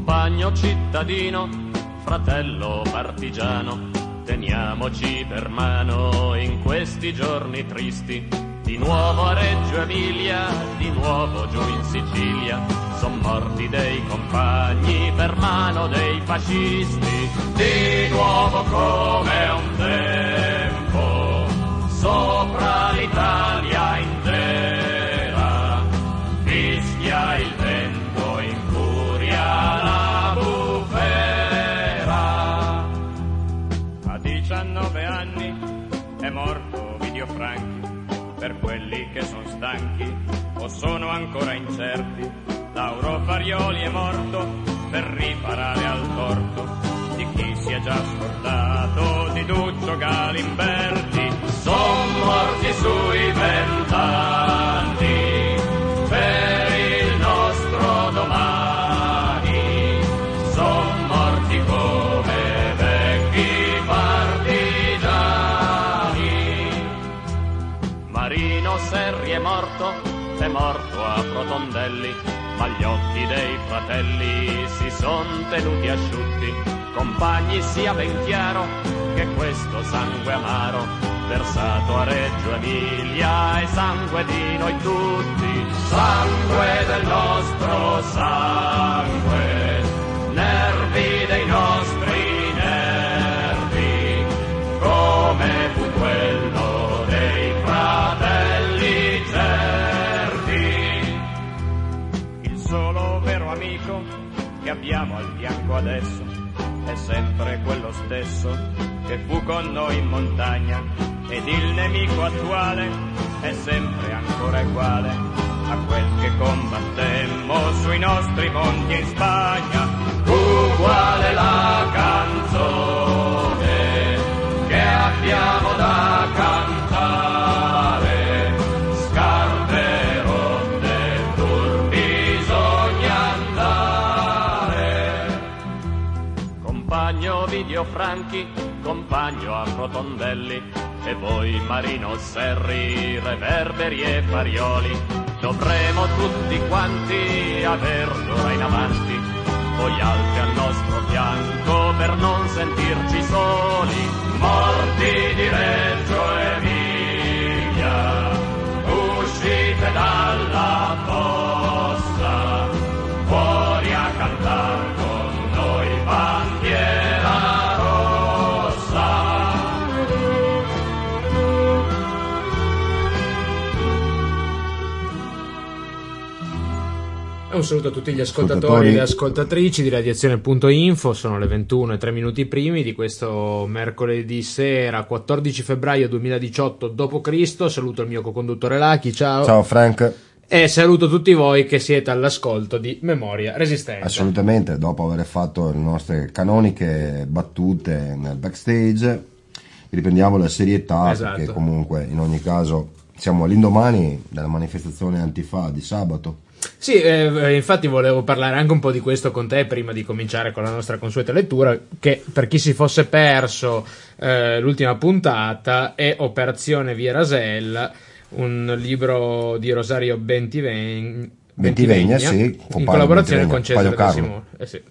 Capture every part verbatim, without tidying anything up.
Compagno cittadino, fratello partigiano, teniamoci per mano in questi giorni tristi. Di nuovo a Reggio Emilia, di nuovo giù in Sicilia, son morti dei compagni per mano dei fascisti. Di nuovo come un tempo, sopra l'Italia intera, fischia il vento, infuria la bufera. A diciannove anni è morto Ovidio Franchi. Per quelli che sono stanchi o sono ancora incerti, Lauro Farioli è morto per riparare al torto di chi si è già scordato di Duccio Galimberti. Son morti sui vent'anni per il nostro domani, son morti come vecchi partigiani. Marino Serri è morto, è morto a Protondelli, ma gli occhi dei fratelli si son tenuti asciutti. Compagni, sia ben chiaro che questo sangue amaro versato a Reggio Emilia è sangue di noi tutti, sangue del nostro sangue, nervi dei nostri nervi, come fu quello dei fratelli Cervi. Il solo vero amico che abbiamo al fianco adesso è sempre quello stesso che fu con noi in montagna, ed il nemico attuale è sempre ancora uguale a quel che combattemmo sui nostri monti in Spagna. Uguale la canzone che abbiamo da cantare, scarpe rotte, pur bisogna andare. Compagno Ovidio Franchi, compagno a Rotondelli, e voi Marino Serri, Reverberi e Farioli, dovremo tutti quanti aver d'ora in avanti voi altri al nostro fianco per non sentirci soli. Morti di Reggio Emilia, uscite dalla fossa, fuori a cantar con noi bandiera rossa. Un saluto a tutti gli ascoltatori e le ascoltatrici di Radiazione punto info. Sono le ventuno e tre minuti primi di questo mercoledì sera quattordici febbraio duemiladiciotto dopo Cristo. Saluto il mio co-conduttore Lucky, ciao. Ciao Frank. E saluto tutti voi che siete all'ascolto di Memoria Resistente. Assolutamente, dopo aver fatto le nostre canoniche battute nel backstage, riprendiamo la serietà, esatto. Perché comunque in ogni caso siamo all'indomani della manifestazione Antifa di sabato. Sì, eh, infatti volevo parlare anche un po' di questo con te prima di cominciare con la nostra consueta lettura, che per chi si fosse perso eh, l'ultima puntata è Operazione Via Rasella, un libro di Rosario Bentivegna, Bentivegna, sì, in collaborazione con Cesare De Simone. Eh sì.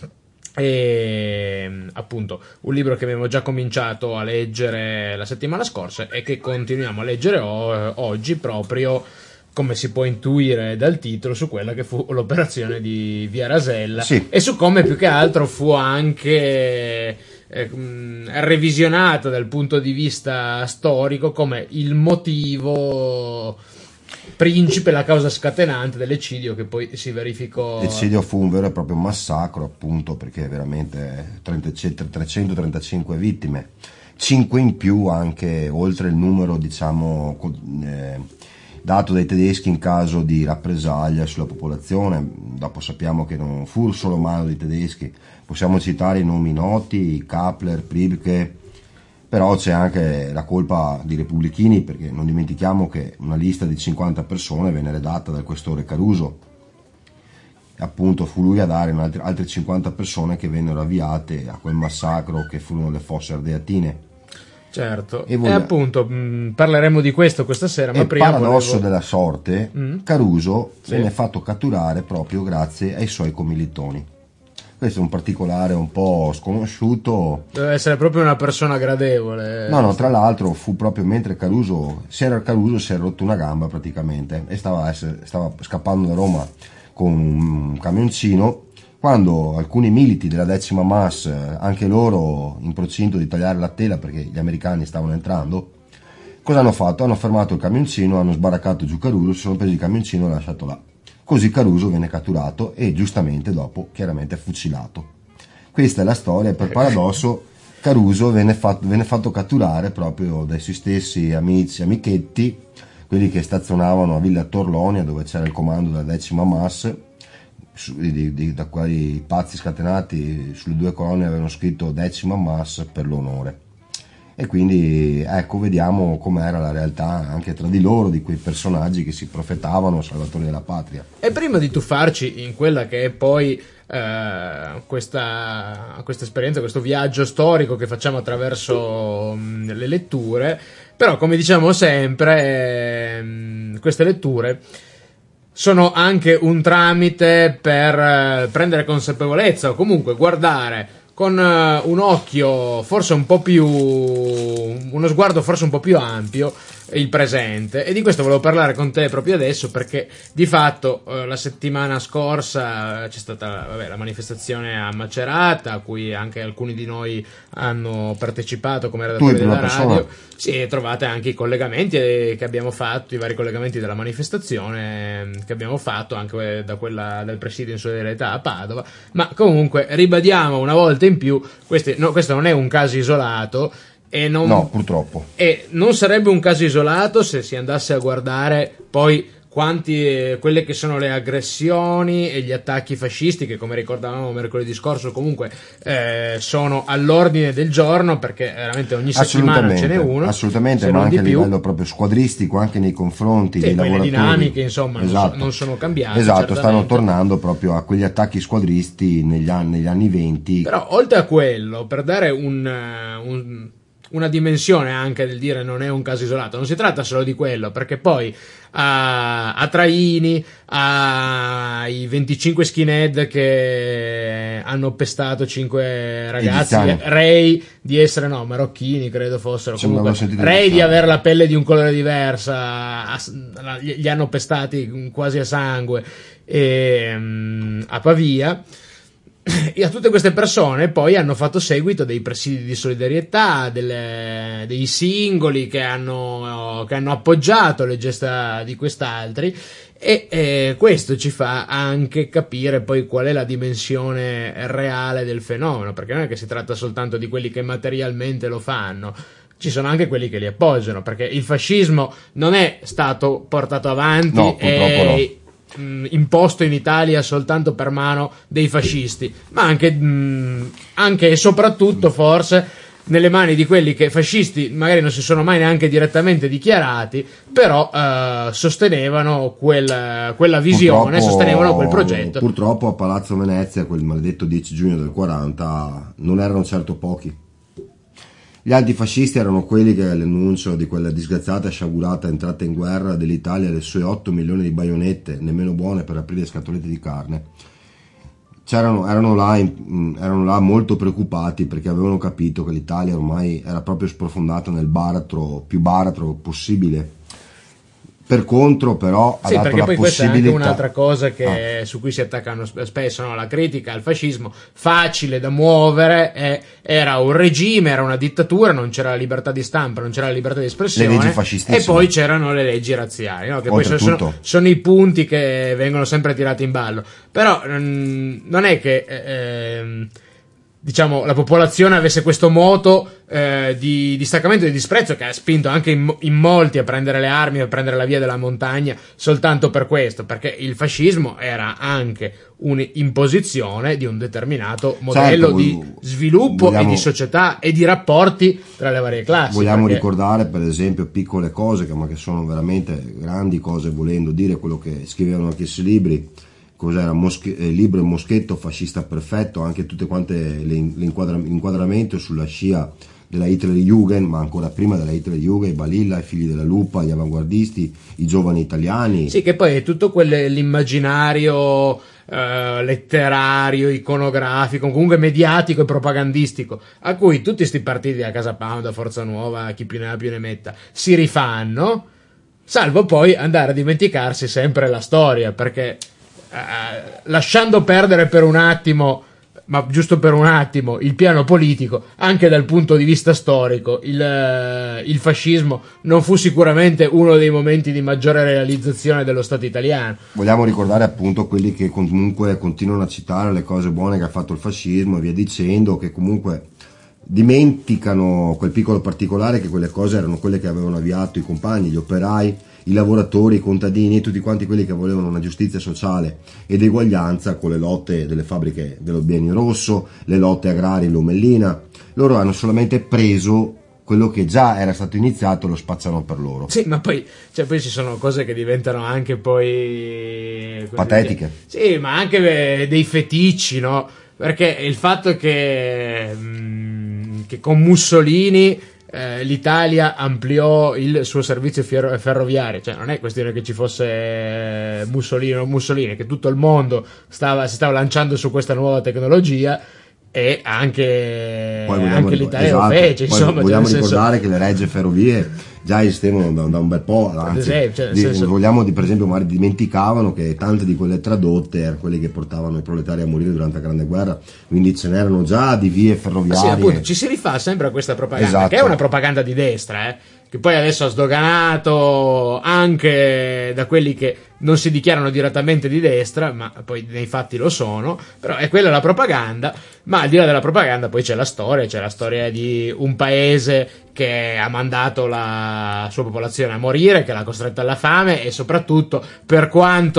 E appunto un libro che abbiamo già cominciato a leggere la settimana scorsa e che continuiamo a leggere o- oggi proprio, come si può intuire dal titolo, su quella che fu l'operazione di Via Rasella, sì. E su come più che altro fu anche eh, revisionata dal punto di vista storico come il motivo principe, la causa scatenante dell'eccidio che poi si verificò. L'eccidio fu un vero e proprio massacro, appunto, perché veramente trecentotrentacinque vittime, cinque in più anche oltre il numero, diciamo, eh, dato dai tedeschi in caso di rappresaglia sulla popolazione. Dopo sappiamo che non fu solo mano dei tedeschi, possiamo citare i nomi noti, Kappler, Priebke, però c'è anche la colpa dei repubblichini, perché non dimentichiamo che una lista di cinquanta persone venne redatta dal questore Caruso, e appunto fu lui a dare altre, altre cinquanta persone che vennero avviate a quel massacro che furono le fosse ardeatine. Certo, e, voglia... e appunto mh, parleremo di questo questa sera, ma e prima paradosso volevo... della sorte, mm? Caruso sì. venne fatto catturare proprio grazie ai suoi commilitoni. Questo è un particolare un po' sconosciuto. Deve essere proprio una persona gradevole. No, no, tra l'altro fu proprio mentre Caruso, si era, Caruso si era rotto una gamba praticamente e stava, stava scappando da Roma con un camioncino, quando alcuni militi della decima M A S, anche loro in procinto di tagliare la tela perché gli americani stavano entrando, cosa hanno fatto? Hanno fermato il camioncino, hanno sbaraccato giù Caruso, si sono presi il camioncino e l'hanno lasciato là. Così Caruso venne catturato e giustamente dopo chiaramente fucilato. Questa è la storia e per paradosso Caruso venne fatto, venne fatto catturare proprio dai suoi stessi amici, amichetti, quelli che stazionavano a Villa Torlonia dove c'era il comando della decima M A S, di, di, da quali pazzi scatenati sulle due colonne avevano scritto decima M A S per l'onore. E quindi ecco, vediamo com'era la realtà anche tra di loro, di quei personaggi che si profetavano salvatori della patria. E prima di tuffarci in quella che è poi eh, questa, questa esperienza, questo viaggio storico che facciamo attraverso mh, le letture, però come diciamo sempre, mh, queste letture sono anche un tramite per eh, prendere consapevolezza o comunque guardare con uh, un occhio forse un po' più, uno sguardo forse un po' più ampio il presente, e di questo volevo parlare con te proprio adesso perché di fatto uh, la settimana scorsa c'è stata vabbè, la manifestazione a Macerata a cui anche alcuni di noi hanno partecipato come redattori della radio. Sì, trovate anche i collegamenti che abbiamo fatto, i vari collegamenti della manifestazione che abbiamo fatto anche da quella del presidio in solidarietà a Padova, ma comunque ribadiamo una volta in più, questi, no, questo non è un caso isolato e non, no, purtroppo. E non sarebbe un caso isolato se si andasse a guardare poi quanti eh, quelle che sono le aggressioni e gli attacchi fascisti che, come ricordavamo mercoledì scorso, comunque eh, sono all'ordine del giorno, perché veramente ogni settimana ce n'è uno, assolutamente, ma anche a livello proprio squadristico, anche nei confronti sì, dei lavoratori. Le dinamiche insomma esatto. non, so, non sono cambiate, esatto, certamente. Stanno tornando proprio a quegli attacchi squadristi negli anni, negli anni venti. Però oltre a quello, per dare un, un una dimensione anche del dire non è un caso isolato, non si tratta solo di quello, perché poi a, a Traini, ai venticinque skinhead che hanno pestato cinque ragazzi, rei di essere no marocchini credo fossero, comunque rei di avere la pelle di un colore diversa, a, li hanno pestati quasi a sangue e, um, a Pavia. E a tutte queste persone poi hanno fatto seguito dei presidi di solidarietà, delle, dei singoli che hanno, che hanno appoggiato le gesta di quest'altri, e eh, questo ci fa anche capire poi qual è la dimensione reale del fenomeno, perché non è che si tratta soltanto di quelli che materialmente lo fanno, ci sono anche quelli che li appoggiano, perché il fascismo non è stato portato avanti no, e imposto in Italia soltanto per mano dei fascisti, ma anche, mh, anche e soprattutto forse nelle mani di quelli che fascisti magari non si sono mai neanche direttamente dichiarati, però eh, sostenevano quel, quella visione, sostenevano quel progetto. Purtroppo a Palazzo Venezia, quel maledetto dieci giugno del quaranta, non erano certo pochi. Gli antifascisti erano quelli che all'annuncio di quella disgraziata e sciagurata entrata in guerra dell'Italia, le sue otto milioni di baionette, nemmeno buone per aprire scatolette di carne, c'erano, erano, là, erano là molto preoccupati perché avevano capito che l'Italia ormai era proprio sprofondata nel baratro, più baratro possibile. Per contro però ha sì, dato perché la poi questa è possibilità... anche un'altra cosa che, ah. su cui si attaccano spesso, no? La critica al fascismo facile da muovere, eh, era un regime, era una dittatura, non c'era la libertà di stampa, non c'era la libertà di espressione, le leggi fascistissime. E poi c'erano le leggi razziali, no? Che poi sono, sono i punti che vengono sempre tirati in ballo, però mh, non è che eh, diciamo la popolazione avesse questo moto eh, di distaccamento e di disprezzo che ha spinto anche in, in molti a prendere le armi, a prendere la via della montagna soltanto per questo, perché il fascismo era anche un'imposizione di un determinato modello certo, di sviluppo vogliamo, e di società e di rapporti tra le varie classi. Vogliamo perché... ricordare per esempio piccole cose che, ma che sono veramente grandi cose, volendo dire quello che scrivevano anche questi libri. Cos'era? Mosche- eh, libro Il Moschetto fascista perfetto, anche tutte quante le, l'inquadra- l'inquadramento sulla scia della Hitlerjugend, ma ancora prima della Hitlerjugend, Balilla, i figli della lupa, gli avanguardisti, i giovani italiani. Sì, che poi è tutto quell'immaginario eh, letterario, iconografico, comunque mediatico e propagandistico, a cui tutti sti partiti, a Casa Pound, a Forza Nuova, chi più ne ha più ne metta, si rifanno, salvo poi andare a dimenticarsi sempre la storia, perché eh, lasciando perdere per un attimo, ma giusto per un attimo, il piano politico, anche dal punto di vista storico, il, il fascismo non fu sicuramente uno dei momenti di maggiore realizzazione dello Stato italiano. Vogliamo ricordare appunto quelli che comunque continuano a citare le cose buone che ha fatto il fascismo e via dicendo, che comunque dimenticano quel piccolo particolare che quelle cose erano quelle che avevano avviato i compagni, gli operai, i lavoratori, i contadini e tutti quanti quelli che volevano una giustizia sociale ed eguaglianza con le lotte delle fabbriche dello Biennio Rosso, le lotte agrarie in Lomellina. Loro hanno solamente preso quello che già era stato iniziato e lo spazzano per loro. Sì, ma poi, cioè, poi ci sono cose che diventano anche poi patetiche. Sì, ma anche dei feticci, no? Perché il fatto che, mh, che con Mussolini eh, l'Italia ampliò il suo servizio ferro- ferroviario, cioè non è questione che ci fosse Mussolini o Mussolini, è che tutto il mondo stava, si stava lanciando su questa nuova tecnologia e anche, anche l'Italia esatto, lo fece. Insomma, vogliamo cioè, ricordare senso... che le regge ferrovie già esistevano da, da un bel po', anzi, esempio, cioè, di, senso... vogliamo di, per esempio magari dimenticavano che tante di quelle tradotte erano quelle che portavano i proletari a morire durante la Grande Guerra, quindi ce n'erano già di vie ferroviarie. Sì, appunto, ci si rifà sempre a questa propaganda, esatto. Che è una propaganda di destra, eh, che poi adesso ha sdoganato anche da quelli che non si dichiarano direttamente di destra, ma poi nei fatti lo sono, però è quella la propaganda. Ma al di là della propaganda poi c'è la storia, c'è la storia di un paese che ha mandato la sua popolazione a morire, che l'ha costretta alla fame e soprattutto, per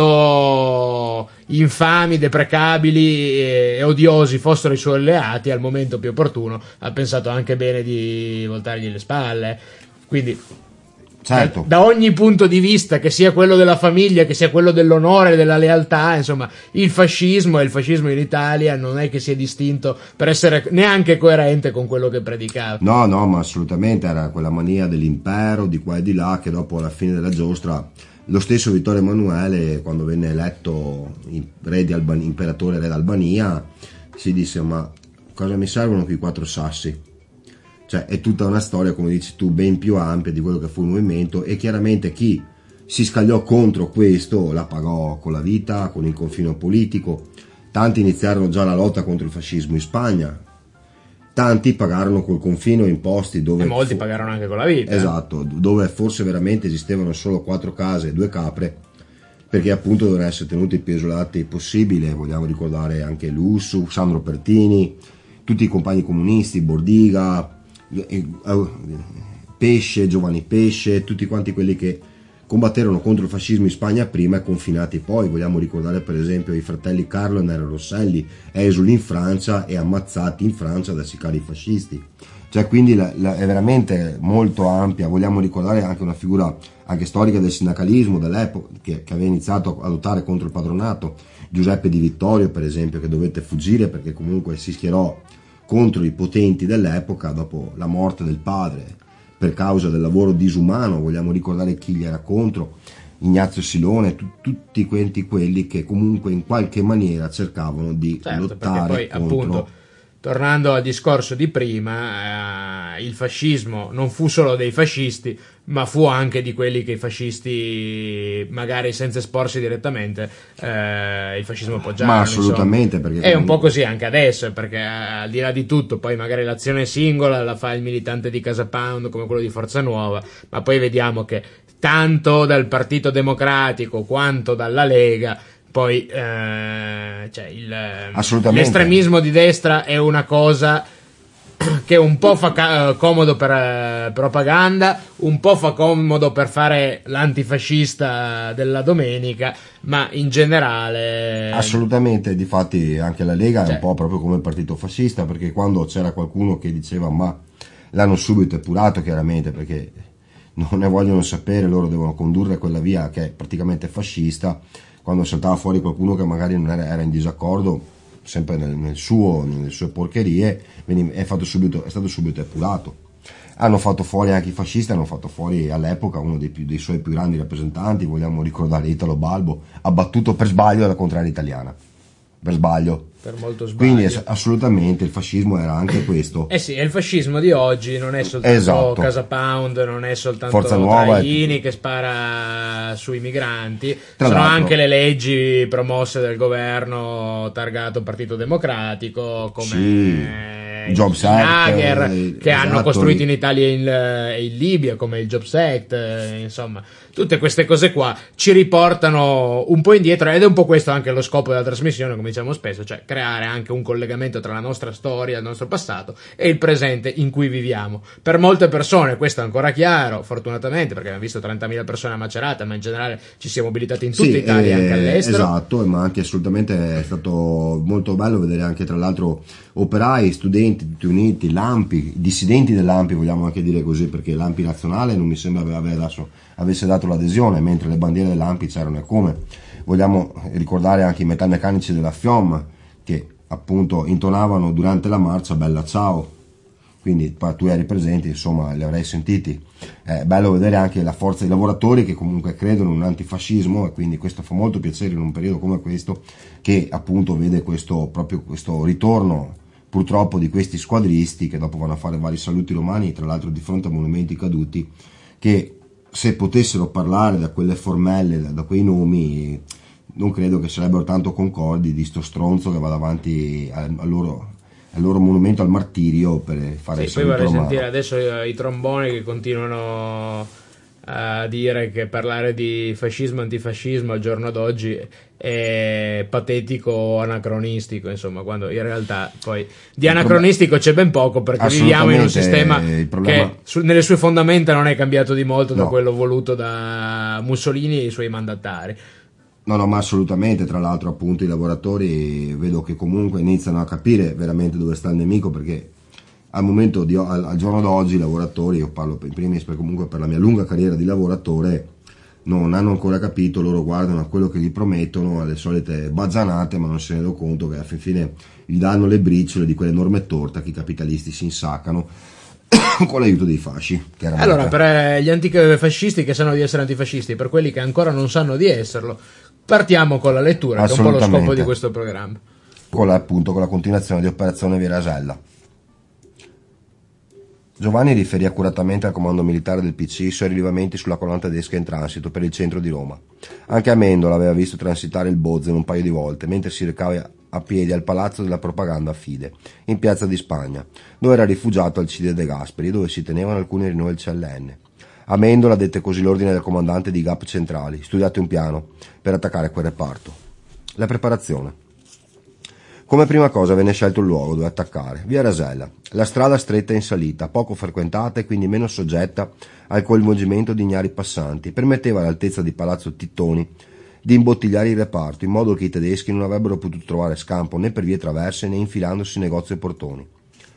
quanto infami, deprecabili e odiosi fossero i suoi alleati, al momento più opportuno ha pensato anche bene di voltargli le spalle. Quindi certo. Da, da ogni punto di vista, che sia quello della famiglia, che sia quello dell'onore, della lealtà, insomma, il fascismo e il fascismo in Italia non è che sia distinto per essere neanche coerente con quello che predicava. No, no, ma assolutamente era quella mania dell'impero di qua e di là, che dopo alla fine della giostra lo stesso Vittorio Emanuele, quando venne eletto re di Alban- imperatore re d'Albania, si disse: ma cosa mi servono quei quattro sassi? Cioè è tutta una storia, come dici tu, ben più ampia di quello che fu il movimento, e chiaramente chi si scagliò contro questo la pagò con la vita, con il confino politico. Tanti iniziarono già la lotta contro il fascismo in Spagna, tanti pagarono col confino in posti dove... E molti fu... pagarono anche con la vita. Esatto, dove forse veramente esistevano solo quattro case e due capre, perché appunto dovevano essere tenuti il più isolati possibile. Vogliamo ricordare anche Lussu, Sandro Pertini, tutti i compagni comunisti, Bordiga, Pesce, Giovanni Pesce, tutti quanti quelli che combatterono contro il fascismo in Spagna prima e confinati poi. Vogliamo ricordare per esempio i fratelli Carlo e Nero Rosselli, esuli in Francia e ammazzati in Francia da sicari fascisti. Cioè quindi la, la, è veramente molto ampia. Vogliamo ricordare anche una figura anche storica del sindacalismo dell'epoca, che, che aveva iniziato a lottare contro il padronato, Giuseppe Di Vittorio per esempio, che dovette fuggire perché comunque si schierò contro i potenti dell'epoca dopo la morte del padre per causa del lavoro disumano. Vogliamo ricordare chi gli era contro, Ignazio Silone, tu, tutti quanti quelli che comunque in qualche maniera cercavano di certo, lottare poi, contro... Appunto, tornando al discorso di prima, eh, il fascismo non fu solo dei fascisti, ma fu anche di quelli che i fascisti, magari senza esporsi direttamente, eh, il fascismo appoggiavano. Ma assolutamente, perché è un po' così anche adesso, perché al di là di tutto, poi magari l'azione singola la fa il militante di Casa Pound come quello di Forza Nuova, ma poi vediamo che tanto dal Partito Democratico quanto dalla Lega poi eh, cioè il, l'estremismo di destra è una cosa che un po' fa ca- comodo per eh, propaganda, un po' fa comodo per fare l'antifascista della domenica, ma in generale assolutamente. Difatti anche la Lega cioè, è un po' proprio come il partito fascista, perché quando c'era qualcuno che diceva ma l'hanno subito epurato, chiaramente, perché non ne vogliono sapere, loro devono condurre quella via che è praticamente fascista. Quando saltava fuori qualcuno che magari non era, era in disaccordo, sempre nel, nel suo, nelle sue porcherie, veniva, è, fatto subito, è stato subito epurato. Hanno fatto fuori anche i fascisti, hanno fatto fuori all'epoca uno dei, più, dei suoi più grandi rappresentanti, vogliamo ricordare Italo Balbo, abbattuto per sbaglio dalla contraria italiana. per sbaglio. Per molto sbaglio. Quindi es- assolutamente il fascismo era anche questo. Eh sì, e il fascismo di oggi non è soltanto Esatto. Casa Pound, non è soltanto Forza Nuova, Traini che spara sui migranti, Tra sono l'altro- anche le leggi promosse dal governo targato Partito Democratico, come Sì. il Jobs Act, Nager, eh, che hanno esatto. costruito in Italia e in, e in Libia, come il Jobs Act, eh, insomma, tutte queste cose qua ci riportano un po' indietro, ed è un po' questo anche lo scopo della trasmissione, come diciamo spesso, cioè creare anche un collegamento tra la nostra storia, il nostro passato e il presente in cui viviamo. Per molte persone questo è ancora chiaro, fortunatamente, perché abbiamo visto trentamila persone a Macerata, ma in generale ci si è mobilitati in tutta Sì, Italia, eh, anche all'estero. Esatto, ma anche assolutamente è stato molto bello vedere anche tra l'altro operai, studenti tutti uniti, l'Ampi, dissidenti dell'Ampi, vogliamo anche dire così, perché l'Ampi nazionale non mi sembra avere dato, avesse dato l'adesione, mentre le bandiere dell'Ampi c'erano. E come vogliamo ricordare anche i metalmeccanici della F I O M che appunto intonavano durante la marcia Bella Ciao, quindi tu eri presente, insomma li avrei sentiti. È bello vedere anche la forza dei lavoratori che comunque credono in un antifascismo, e quindi questo fa molto piacere in un periodo come questo, che appunto vede questo proprio questo ritorno purtroppo di questi squadristi che dopo vanno a fare vari saluti romani, tra l'altro di fronte a monumenti caduti, che se potessero parlare da quelle formelle, da, da quei nomi, non credo che sarebbero tanto concordi di sto stronzo che va davanti al, al loro al loro monumento al martirio per fare il Sì, poi saluto vorrei romano. sentire adesso i, i tromboni che continuano a dire che parlare di fascismo e antifascismo al giorno d'oggi è patetico o anacronistico, insomma, quando in realtà poi di anacronistico c'è ben poco, perché viviamo in un sistema problema... che su, nelle sue fondamenta non è cambiato di molto da No. quello voluto da Mussolini e i suoi mandatari. No, no, ma assolutamente, tra l'altro appunto i lavoratori vedo che comunque iniziano a capire veramente dove sta il nemico, perché al momento di, al, al giorno d'oggi i lavoratori, io parlo in primis per comunque per la mia lunga carriera di lavoratore, non hanno ancora capito, loro guardano a quello che gli promettono, alle solite bazzanate, ma non se ne rendono conto che alla fine gli danno le briciole di quell'enorme torta che i capitalisti si insaccano con l'aiuto dei fasci. Allora, per gli antifascisti che sanno di essere antifascisti, per quelli che ancora non sanno di esserlo, partiamo con la lettura, che è un po' lo scopo di questo programma. Con la, appunto con la continuazione di Operazione Via Rasella. Giovanni riferì accuratamente al comando militare del P C i suoi rilevamenti sulla colonna tedesca in transito per il centro di Roma. Anche Amendola aveva visto transitare il Bozen un paio di volte, mentre si recava a piedi al palazzo della propaganda Fide, in piazza di Spagna, dove era rifugiato Alcide De Gasperi e dove si tenevano alcuni rinnovi del C L N. Amendola dette così l'ordine del comandante di G A P centrali: studiate un piano per attaccare quel reparto. La preparazione. Come prima cosa venne scelto il luogo dove attaccare, via Rasella, la strada stretta in salita, poco frequentata e quindi meno soggetta al coinvolgimento di ignari passanti, permetteva all'altezza di Palazzo Tittoni di imbottigliare il reparto, in modo che i tedeschi non avrebbero potuto trovare scampo né per vie traverse né infilandosi in negozi e portoni.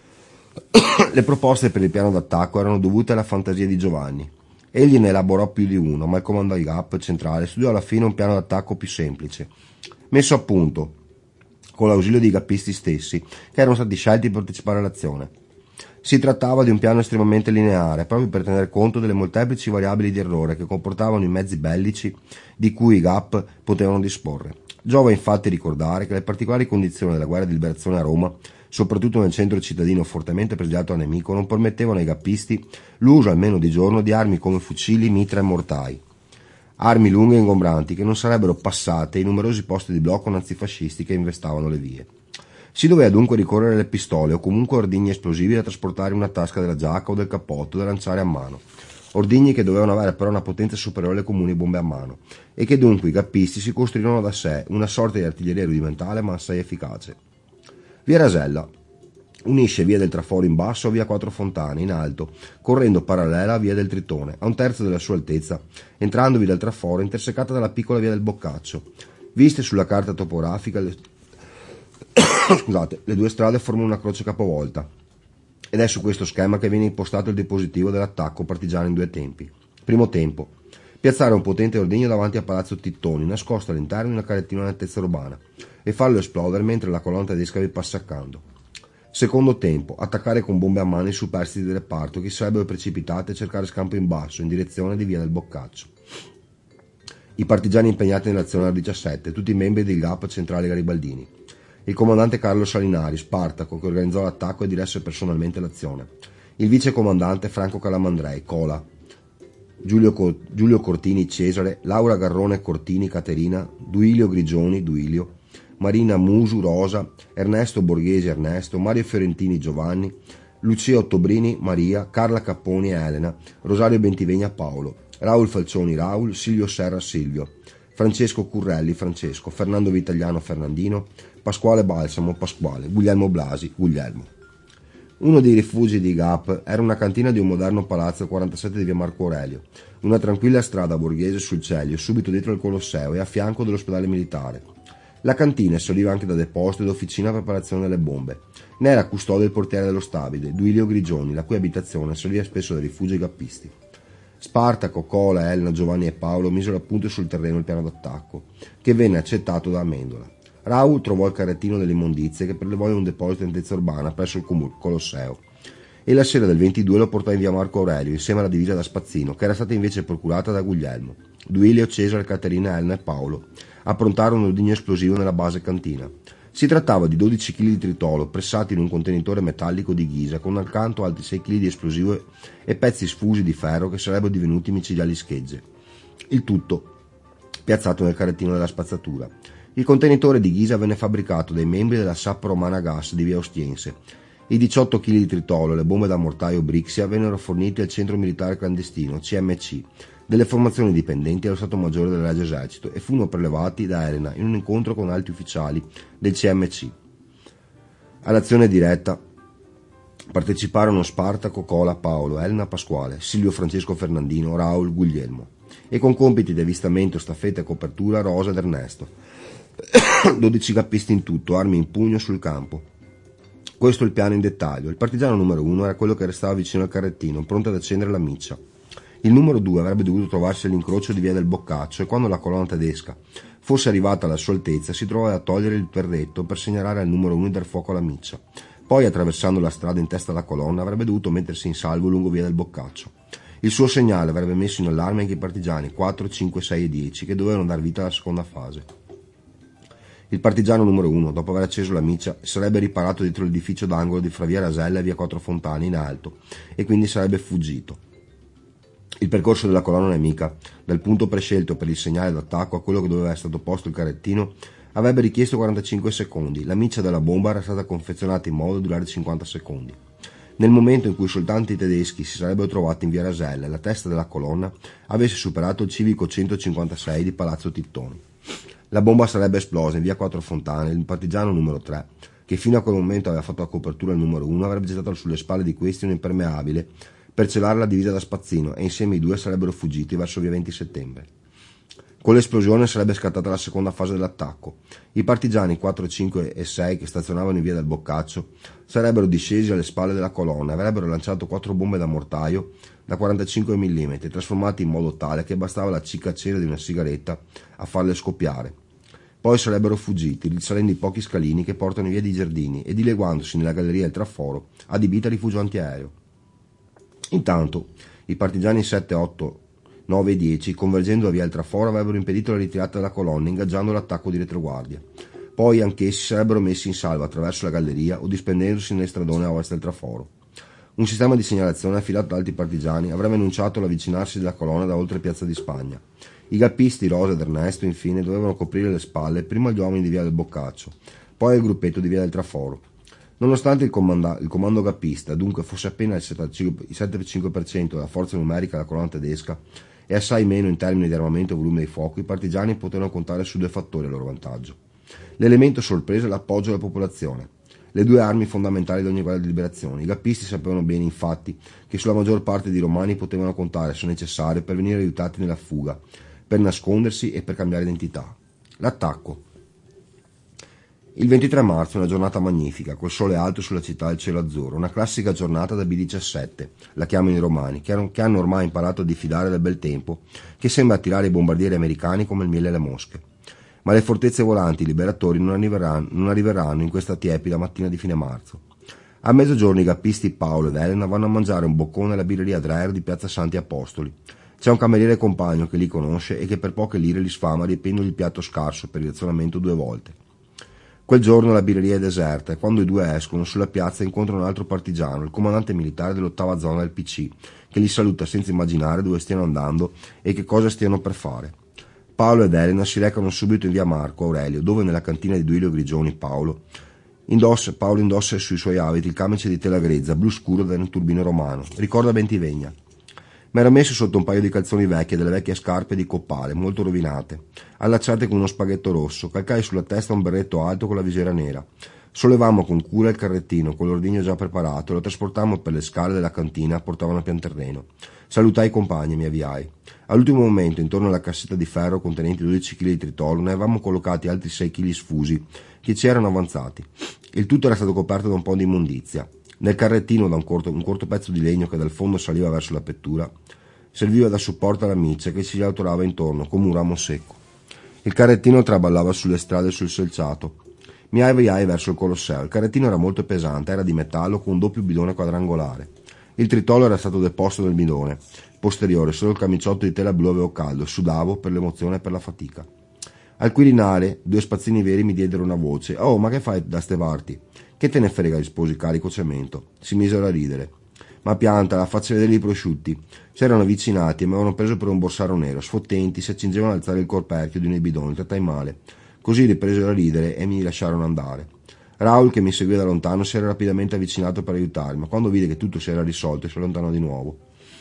Le proposte per il piano d'attacco erano dovute alla fantasia di Giovanni. Egli ne elaborò più di uno, ma il comando G A P centrale studiò alla fine un piano d'attacco più semplice, messo a punto con l'ausilio dei gappisti stessi, che erano stati scelti per partecipare all'azione. Si trattava di un piano estremamente lineare, proprio per tener conto delle molteplici variabili di errore che comportavano i mezzi bellici di cui i G A P potevano disporre. Giova infatti ricordare che le particolari condizioni della guerra di liberazione a Roma, soprattutto nel centro cittadino fortemente presidiato dal nemico, non permettevano ai gappisti l'uso almeno di giorno di armi come fucili, mitra e mortai. Armi lunghe e ingombranti che non sarebbero passate ai numerosi posti di blocco nazifascisti che investivano le vie. Si doveva dunque ricorrere alle pistole o comunque ordigni esplosivi da trasportare in una tasca della giacca o del cappotto da lanciare a mano. Ordigni che dovevano avere però una potenza superiore alle comuni bombe a mano, e che dunque i gappisti si costruirono da sé una sorta di artiglieria rudimentale ma assai efficace. Via Rasella unisce via del Traforo in basso a via Quattro Fontane in alto, correndo parallela a via del Tritone, a un terzo della sua altezza, entrandovi dal Traforo intersecata dalla piccola via del Boccaccio. Viste sulla carta topografica, le... Scusate, le due strade formano una croce capovolta, ed è su questo schema che viene impostato il dispositivo dell'attacco partigiano in due tempi. Primo tempo: piazzare un potente ordigno davanti a Palazzo Tittoni, nascosto all'interno di una carettina all'altezza urbana, e farlo esplodere mentre la colonna tedesca vi passa accanto. Secondo tempo: attaccare con bombe a mano i superstiti del reparto, che sarebbero precipitate a cercare scampo in basso, in direzione di via del Boccaccio. I partigiani impegnati nell'azione del diciassette, tutti i membri del G A P centrale garibaldini. il comandante Carlo Salinari, Spartaco, che organizzò l'attacco e diresse personalmente l'azione, il vicecomandante Franco Calamandrei, Cola, Giulio, Co- Giulio Cortini, Cesare, Laura Garrone Cortini, Caterina, Duilio Grigioni, Duilio, Marina Musu, Rosa, Ernesto Borghesi, Ernesto, Mario Fiorentini, Giovanni, Lucia Ottobrini, Maria, Carla Capponi, Elena, Rosario Bentivegna, Paolo, Raul Falcioni, Raul, Silvio Serra, Silvio, Francesco Currelli, Francesco, Fernando Vitagliano, Fernandino, Pasquale Balsamo, Pasquale, Guglielmo Blasi, Guglielmo. Uno dei rifugi di Gap era una cantina di un moderno palazzo al quarantasette di via Marco Aurelio, una tranquilla strada borghese sul Celio, subito dietro il Colosseo e a fianco dell'ospedale militare. La cantina serviva anche da deposito ed officina a preparazione delle bombe. Ne era custode il portiere dello stabile, Duilio Grigioni, la cui abitazione serviva spesso da rifugio ai gappisti. Spartaco, Cola, Elena, Giovanni e Paolo misero appunto sul terreno il piano d'attacco, che venne accettato da Amendola. Raul trovò il carrettino delle immondizie che prelevò in un deposito in Tezza Urbana presso il Colosseo e la sera del ventidue lo portò in via Marco Aurelio insieme alla divisa da spazzino che era stata invece procurata da Guglielmo. Duilio, Cesare, Caterina, Elena e Paolo approntarono l'ordigno esplosivo nella base cantina. Si trattava di dodici chili di tritolo pressati in un contenitore metallico di ghisa con accanto altri sei chili di esplosivo e pezzi sfusi di ferro che sarebbero divenuti micidiali schegge. Il tutto piazzato nel carrettino della spazzatura. Il contenitore di ghisa venne fabbricato dai membri della S A P Romana Gas di via Ostiense. I diciotto chili di tritolo e le bombe da mortaio Brixia vennero forniti al centro militare clandestino C M C delle formazioni dipendenti allo Stato Maggiore del Regio Esercito e furono prelevati da Elena in un incontro con alti ufficiali del C M C. All'azione diretta parteciparono Spartaco, Cola, Paolo, Elena, Pasquale, Silvio Francesco Fernandino, Raul, Guglielmo e con compiti di avvistamento, staffetta e copertura Rosa ed Ernesto. dodici gappisti in tutto, armi in pugno sul campo. Questo è il piano in dettaglio. Il partigiano numero uno era quello che restava vicino al carrettino, pronto ad accendere la miccia. Il numero due avrebbe dovuto trovarsi all'incrocio di via del Boccaccio e quando la colonna tedesca fosse arrivata alla sua altezza si trovava a togliere il berretto per segnalare al numero uno di dar fuoco alla miccia. Poi, attraversando la strada in testa alla colonna, avrebbe dovuto mettersi in salvo lungo via del Boccaccio. Il suo segnale avrebbe messo in allarme anche i partigiani quattro, cinque, sei e dieci che dovevano dar vita alla seconda fase. Il partigiano numero uno, dopo aver acceso la miccia, sarebbe riparato dietro l'edificio d'angolo di fra via Rasella e via Quattro Fontane in alto e quindi sarebbe fuggito. Il percorso della colonna nemica, dal punto prescelto per il segnale d'attacco a quello che doveva essere stato posto il carrettino, avrebbe richiesto quarantacinque secondi. La miccia della bomba era stata confezionata in modo da durare cinquanta secondi. Nel momento in cui soltanto i tedeschi si sarebbero trovati in via Rasella e la testa della colonna avesse superato il civico centocinquantasei di Palazzo Tittoni. La bomba sarebbe esplosa in via Quattro Fontane e il partigiano numero tre, che fino a quel momento aveva fatto la copertura al numero uno, avrebbe gettato sulle spalle di questi un impermeabile per celare la divisa da spazzino e insieme i due sarebbero fuggiti verso via venti settembre. Con l'esplosione sarebbe scattata la seconda fase dell'attacco. I partigiani quattro, cinque e sei che stazionavano in via del Boccaccio sarebbero discesi alle spalle della colonna e avrebbero lanciato quattro bombe da mortaio da quarantacinque millimetri, trasformate in modo tale che bastava la cicca accesa di una sigaretta a farle scoppiare. Poi sarebbero fuggiti, risalendo i pochi scalini che portano in via dei Giardini e dileguandosi nella galleria del traforo adibita a rifugio antiaereo. Intanto, i partigiani sette, otto, nove e dieci, convergendo a via il traforo, avrebbero impedito la ritirata della colonna, ingaggiando l'attacco di retroguardia. Poi anch'essi sarebbero messi in salvo attraverso la galleria o dispendendosi nelle stradone a ovest del traforo. Un sistema di segnalazione affidato da altri partigiani avrebbe annunciato l'avvicinarsi della colonna da oltre Piazza di Spagna. I gappisti Rosa ed Ernesto, infine, dovevano coprire le spalle prima agli uomini di via del Boccaccio, poi al gruppetto di via del Traforo. Nonostante il, comanda- il comando gappista, dunque, fosse appena il sette virgola cinque per cento della forza numerica della colonna tedesca e assai meno in termini di armamento e volume di fuoco, i partigiani potevano contare su due fattori a loro vantaggio. L'elemento sorpresa e l'appoggio della popolazione. Le due armi fondamentali di ogni guerra di liberazione. I gappisti sapevano bene, infatti, che sulla maggior parte dei romani potevano contare, se necessario, per venire aiutati nella fuga, per nascondersi e per cambiare identità. L'attacco. Il ventitré marzo è una giornata magnifica, col sole alto sulla città e il cielo azzurro, una classica giornata da B diciassette, la chiamano i romani, che hanno ormai imparato a diffidare del bel tempo, che sembra attirare i bombardieri americani come il miele e le mosche. Ma le fortezze volanti, i liberatori, non arriveranno, non arriveranno in questa tiepida mattina di fine marzo. A mezzogiorno i gappisti Paolo ed Elena vanno a mangiare un boccone alla birreria Dreher di piazza Santi Apostoli. C'è un cameriere compagno che li conosce e che per poche lire li sfama riempendogli il piatto scarso per il razionamento due volte. Quel giorno la birreria è deserta e quando i due escono sulla piazza incontrano un altro partigiano, il comandante militare dell'ottava zona del P C, che li saluta senza immaginare dove stiano andando e che cosa stiano per fare. Paolo ed Elena si recano subito in via Marco Aurelio, dove nella cantina di Duilio Grigioni Paolo indossa, Paolo indossa sui suoi abiti il camice di tela grezza, blu scuro da un turbino romano. Ricorda Bentivegna. M'era messo sotto un paio di calzoni vecchi e delle vecchie scarpe di coppale, molto rovinate, allacciate con uno spaghetto rosso, calcai sulla testa un berretto alto con la visiera nera. Sollevammo con cura il carrettino, con l'ordigno già preparato, e lo trasportammo per le scale della cantina, portavano a pian terreno. Salutai i compagni e mi avviai. All'ultimo momento, intorno alla cassetta di ferro contenente dodici chili di tritolo, ne avevamo collocati altri sei chili sfusi, che ci erano avanzati. Il tutto era stato coperto da un po' di immondizia. Nel carrettino, da un corto, un corto pezzo di legno che dal fondo saliva verso la pettura, serviva da supporto alla miccia che si autorava intorno, come un ramo secco. Il carrettino traballava sulle strade sul selciato. Mi avviai verso il Colosseo. Il carrettino era molto pesante, era di metallo con un doppio bidone quadrangolare. Il tritolo era stato deposto nel bidone posteriore, solo il camiciotto di tela blu avevo caldo, sudavo per l'emozione e per la fatica. Al Quirinale, due spazzini veri mi diedero una voce. «Oh, ma che fai da ste parti?» «Che te ne frega?» risposi carico cemento. Si misero a ridere. «Ma piantala, faccia vedere i prosciutti». Si erano avvicinati e mi avevano preso per un borsaro nero. Sfottenti, si accingevano ad alzare il coperchio di uno dei bidoni. Trattai male. Così ripresero a ridere e mi lasciarono andare. Raul, che mi seguiva da lontano, si era rapidamente avvicinato per aiutarmi, ma quando vide che tutto si era risolto si allontanò di nuovo.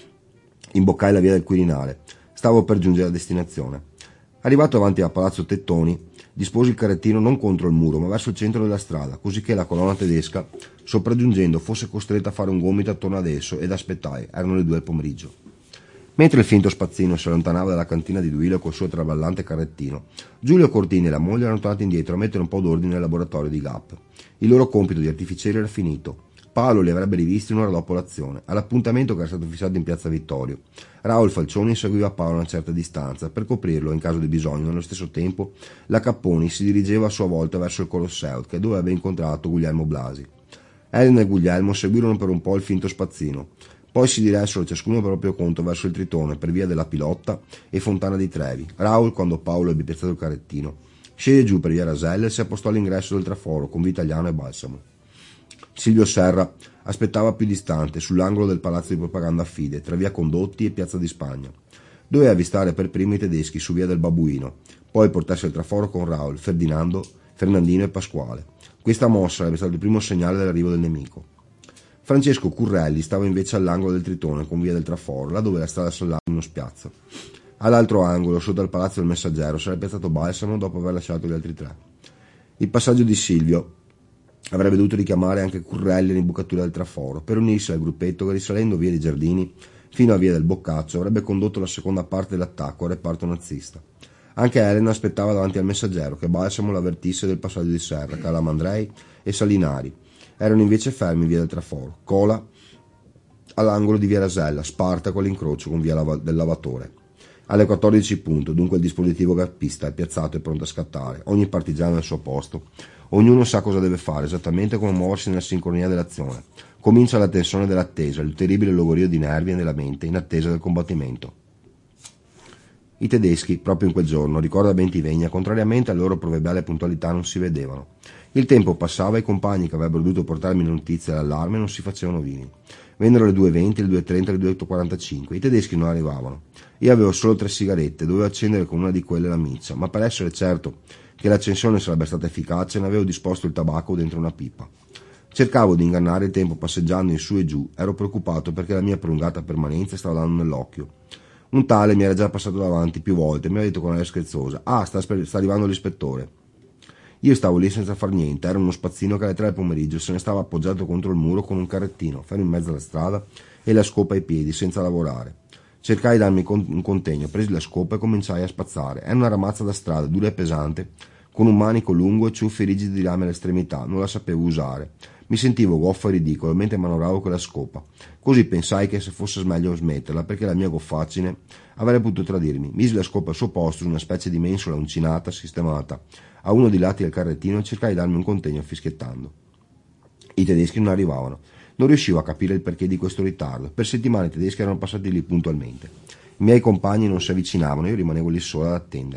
Imboccai la via del Quirinale. Stavo per giungere a destinazione. Arrivato avanti a Palazzo Tettoni, disposi il carrettino non contro il muro, ma verso il centro della strada, così che la colonna tedesca, sopraggiungendo, fosse costretta a fare un gomito attorno ad esso, ed aspettai. Erano le due del pomeriggio. Mentre il finto spazzino si allontanava dalla cantina di Duilio col suo traballante carrettino, Giulio Cortini e la moglie erano tornati indietro a mettere un po' d'ordine nel laboratorio di Gap. Il loro compito di artificieri era finito. Paolo li avrebbe rivisti un'ora dopo l'azione, all'appuntamento che era stato fissato in piazza Vittorio. Raul Falcioni seguiva Paolo a una certa distanza, per coprirlo in caso di bisogno. Nello stesso tempo, la Capponi si dirigeva a sua volta verso il Colosseo, che dove aveva incontrato Guglielmo Blasi. Elena e Guglielmo seguirono per un po' il finto spazzino. Poi si diressero ciascuno per proprio conto verso il Tritone per via della Pilotta e Fontana di Trevi. Raul, quando Paolo ebbe piazzato il carrettino, scese giù per via Rasella e si appostò all'ingresso del traforo con Vitaliano e Balsamo. Silvio Serra aspettava più distante, sull'angolo del palazzo di propaganda Fide, tra via Condotti e piazza di Spagna. Doveva avvistare per primi i tedeschi su via del Babuino, poi portarsi al traforo con Raul, Ferdinando, Fernandino e Pasquale. Questa mossa sarebbe stato il primo segnale dell'arrivo del nemico. Francesco Currelli stava invece all'angolo del Tritone con via del traforo, là dove la strada s'allava in uno spiazzo. All'altro angolo, sotto al palazzo del Messaggero, sarebbe piazzato Balsamo dopo aver lasciato gli altri tre. Il passaggio di Silvio avrebbe dovuto richiamare anche Currelli all'imboccatura del traforo, per unirsi al gruppetto che, risalendo via dei Giardini fino a via del Boccaccio, avrebbe condotto la seconda parte dell'attacco al reparto nazista. Anche Elena aspettava davanti al Messaggero che Balsamo l'avvertisse del passaggio di Serra, Calamandrei e Salinari. Erano invece fermi in via del traforo. Cola all'angolo di via Rasella, Spartaco all'incrocio con via Lava- del Lavatore. Alle quattordici punto, dunque il dispositivo gappista è piazzato e pronto a scattare, ogni partigiano al suo posto. Ognuno sa cosa deve fare, esattamente come muoversi nella sincronia dell'azione. Comincia la tensione dell'attesa, il terribile logorio di nervi nella mente in attesa del combattimento. I tedeschi, proprio in quel giorno, ricorda Bentivegna, contrariamente alla loro proverbiale puntualità, non si vedevano. Il tempo passava e i compagni che avrebbero dovuto portarmi notizie all'allarme non si facevano vivi. Vennero le due e venti, le due e trenta, le due e quarantacinque. I tedeschi non arrivavano. Io avevo solo tre sigarette, dovevo accendere con una di quelle la miccia, ma per essere certo che l'accensione sarebbe stata efficace ne avevo disposto il tabacco dentro una pipa. Cercavo di ingannare il tempo passeggiando in su e giù, ero preoccupato perché la mia prolungata permanenza stava dando nell'occhio. Un tale mi era già passato davanti più volte e mi aveva detto con aria scherzosa: «Ah, sta, sta arrivando l'ispettore». Io stavo lì senza far niente, era uno spazzino che alle tre del pomeriggio se ne stava appoggiato contro il muro con un carrettino, fermo in mezzo alla strada e la scopa ai piedi, senza lavorare. Cercai di darmi un contegno, presi la scopa e cominciai a spazzare. Era una ramazza da strada, dura e pesante, con un manico lungo e ciuffi rigidi di lame all'estremità, non la sapevo usare. Mi sentivo goffo e ridicolo mentre manovravo quella scopa. Così pensai che se fosse meglio smetterla, perché la mia goffaccine avrebbe potuto tradirmi. Misi la scopa al suo posto su una specie di mensola uncinata, sistemata a uno dei lati del carrettino, e cercai di darmi un contegno fischiettando. I tedeschi non arrivavano. Non riuscivo a capire il perché di questo ritardo. Per settimane i tedeschi erano passati lì puntualmente. I miei compagni non si avvicinavano, io rimanevo lì sola ad attendere.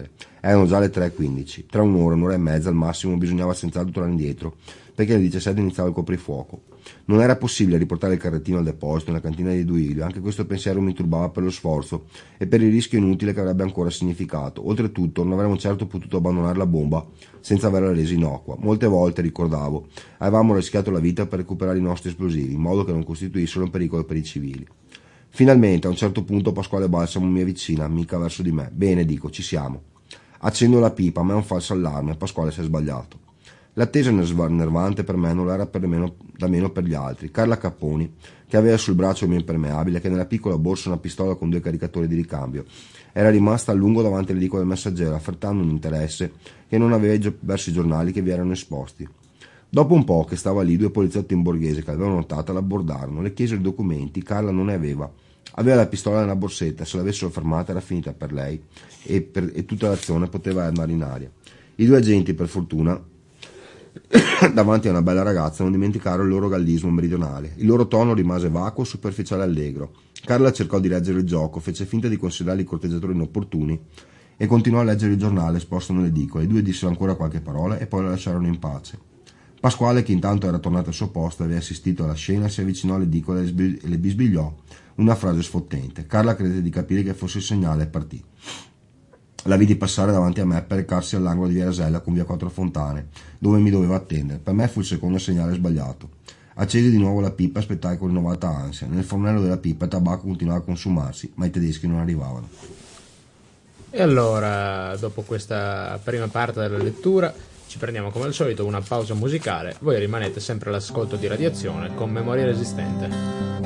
Erano già le tre e quindici. Tra un'ora, un'ora e mezza al massimo bisognava senz'altro tornare indietro, perché alle diciassette iniziava il coprifuoco. Non era possibile riportare il carrettino al deposito nella cantina di Duilio, anche questo pensiero mi turbava per lo sforzo e per il rischio inutile che avrebbe ancora significato. Oltretutto non avremmo certo potuto abbandonare la bomba senza averla resa innocua. Molte volte, ricordavo, avevamo rischiato la vita per recuperare i nostri esplosivi, in modo che non costituissero un pericolo per i civili. Finalmente, a un certo punto, Pasquale Balsamo mi avvicina, mica verso di me. Bene, dico, ci siamo. Accendo la pipa, ma è un falso allarme, Pasquale si è sbagliato. L'attesa nervante per me non era per meno, da meno per gli altri. Carla Capponi, che aveva sul braccio il mio impermeabile, che nella piccola borsa una pistola con due caricatori di ricambio, era rimasta a lungo davanti all'edicola del Messaggero, affrettando un interesse che non aveva verso i giornali che vi erano esposti. Dopo un po' che stava lì, due poliziotti in borghese che l'avevano notata l'abbordarono, le chiesero i documenti, Carla non ne aveva. Aveva la pistola nella borsetta, se l'avessero fermata era finita per lei e, per, e tutta l'azione poteva andare in aria. I due agenti, per fortuna, davanti a una bella ragazza, non dimenticarono il loro gallismo meridionale. Il loro tono rimase vacuo, superficiale e allegro. Carla cercò di leggere il gioco, fece finta di considerare i corteggiatori inopportuni e continuò a leggere il giornale esposto nelle edicole. I due dissero ancora qualche parola e poi la lasciarono in pace. Pasquale, che intanto era tornato al suo posto e aveva assistito alla scena, si avvicinò all'edicola e le bisbigliò una frase sfottente. Carla credette di capire che fosse il segnale e partì. La vidi passare davanti a me per recarsi all'angolo di via Rasella con via Quattro Fontane, dove mi doveva attendere. Per me fu il secondo segnale sbagliato. Accesi di nuovo la pipa e aspettai con rinnovata ansia. Nel fornello della pipa il tabacco continuava a consumarsi, ma i tedeschi non arrivavano. E allora, dopo questa prima parte della lettura, ci prendiamo come al solito una pausa musicale. Voi rimanete sempre all'ascolto di Radiazione con Memoria Resistente.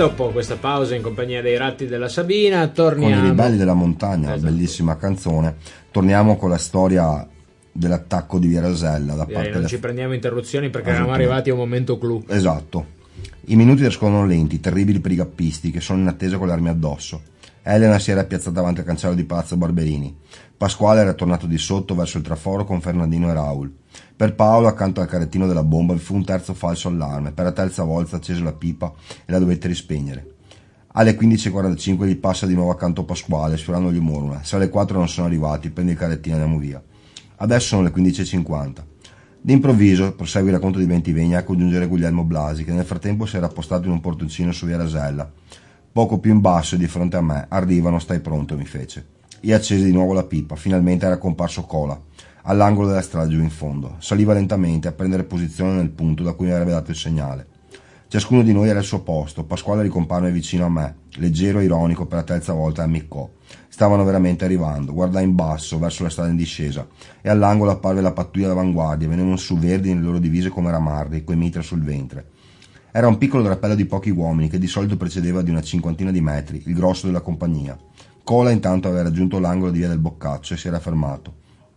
dopo questa pausa in compagnia dei Ratti della Sabina torniamo con i Ribelli della Montagna, esatto. Bellissima canzone. Torniamo con la storia dell'attacco di Via Rasella da Direi, parte non della... ci prendiamo interruzioni perché Esatto. eravamo arrivati a un momento clou. Esatto. I minuti trascorrono lenti, terribili per i gappisti che sono in attesa con le armi addosso. Elena si era piazzata davanti al cancello di Palazzo Barberini. Pasquale era tornato di sotto verso il traforo con Fernandino e Raul. Per Paolo, accanto al carrettino della bomba, vi fu un terzo falso allarme. Per la terza volta accese la pipa e la dovette rispegnere. Alle quindici e quarantacinque gli passa di nuovo accanto Pasquale, sfiorandogli mormora: se alle quattro non sono arrivati, prendi il carrettino e andiamo via. Adesso sono le quindici e cinquanta. D'improvviso, prosegue il racconto di Bentivegna, ecco giungere Guglielmo Blasi, che nel frattempo si era appostato in un portoncino su Via Rasella. Poco più in basso e di fronte a me: arrivano, stai pronto, mi fece. Io accesi di nuovo la pipa. Finalmente era comparso Cola, all'angolo della strada giù in fondo. Saliva lentamente a prendere posizione nel punto da cui mi avrebbe dato il segnale. Ciascuno di noi era al suo posto. Pasquale ricomparve vicino a me, leggero e ironico per la terza volta, e ammiccò. Stavano veramente arrivando. Guardai in basso, verso la strada in discesa, e all'angolo apparve la pattuglia d'avanguardia. Venivano su verdi nelle loro divise come ramarri, coi mitra sul ventre. Era un piccolo drappello di pochi uomini che di solito precedeva di una cinquantina di metri il grosso della compagnia. Cola intanto aveva raggiunto l'angolo di Via del Boccaccio e si era fermato.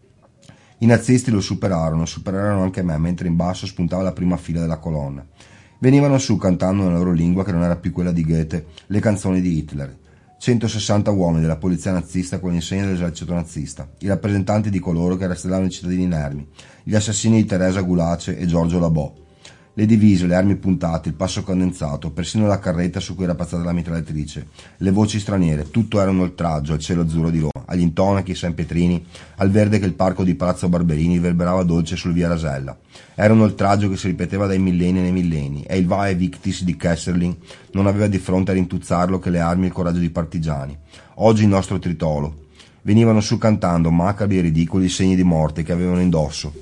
I nazisti lo superarono, superarono anche me, mentre in basso spuntava la prima fila della colonna. Venivano su cantando nella loro lingua, che non era più quella di Goethe, le canzoni di Hitler. centosessanta uomini della polizia nazista con l'insegna dell'esercito nazista, i rappresentanti di coloro che rastrellavano i cittadini inermi, gli assassini di Teresa Gulace e Giorgio Labò. Le divise, le armi puntate, il passo condensato, persino la carretta su cui era passata la mitragliatrice, le voci straniere, tutto era un oltraggio al cielo azzurro di Roma, agli intonachi, ai sanpietrini, al verde che il parco di Palazzo Barberini riverberava dolce sul Via Rasella. Era un oltraggio che si ripeteva dai millenni nei millenni, e il Vae Victis di Kesselring non aveva di fronte a rintuzzarlo che le armi e il coraggio di partigiani. Oggi il nostro tritolo. Venivano su cantando, macabri e ridicoli, i segni di morte che avevano indosso.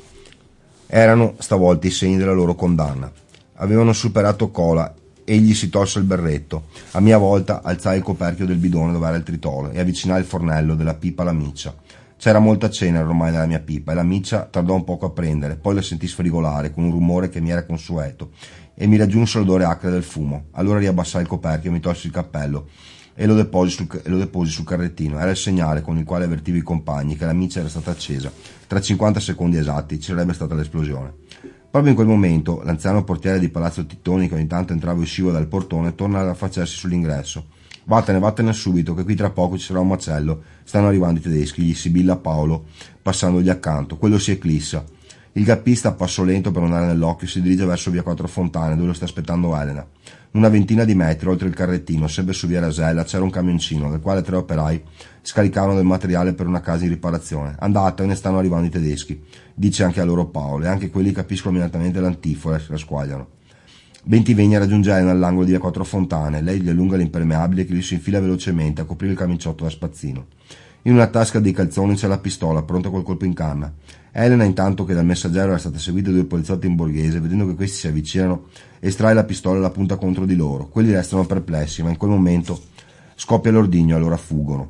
Erano stavolta i segni della loro condanna. Avevano superato Cola, egli si tolse il berretto. A mia volta alzai il coperchio del bidone dove era il tritolo e avvicinai il fornello della pipa alla miccia. C'era molta cenere ormai nella mia pipa e la miccia tardò un poco a prendere, poi la sentii sfrigolare con un rumore che mi era consueto e mi raggiunse l'odore acre del fumo. Allora riabbassai il coperchio, mi tolsi il cappello e lo deposi sul, e lo deposi sul carrettino. Era il segnale con il quale avvertivo i compagni che la miccia era stata accesa. Tra cinquanta secondi esatti ci sarebbe stata l'esplosione. Proprio in quel momento l'anziano portiere di Palazzo Tittoni, che ogni tanto entrava e usciva dal portone, torna ad affacciarsi sull'ingresso. Vattene, vattene subito, che qui tra poco ci sarà un macello. Stanno arrivando i tedeschi, gli sibilla Paolo, passandogli accanto. Quello si eclissa. Il gappista, a passo lento per non dare nell'occhio, si dirige verso via Quattro Fontane, dove lo sta aspettando Elena. Una ventina di metri oltre il carrettino, sempre su via Rasella, c'era un camioncino, nel quale tre operai scaricavano del materiale per una casa in riparazione. Andate, ne stanno arrivando i tedeschi, dice anche a loro Paolo, e anche quelli capiscono immediatamente l'antifora e si rasquagliano. Bentivegna raggiunge Elena all'angolo di via Quattro Fontane, lei gli allunga l'impermeabile che gli si infila velocemente a coprire il camiciotto da spazzino. In una tasca dei calzoni c'è la pistola, pronta col colpo in canna. Elena, intanto che dal messaggero era stata seguita due poliziotti in borghese, vedendo che questi si avvicinano, estrae la pistola e la punta contro di loro. Quelli restano perplessi, ma in quel momento scoppia l'ordigno e allora fuggono.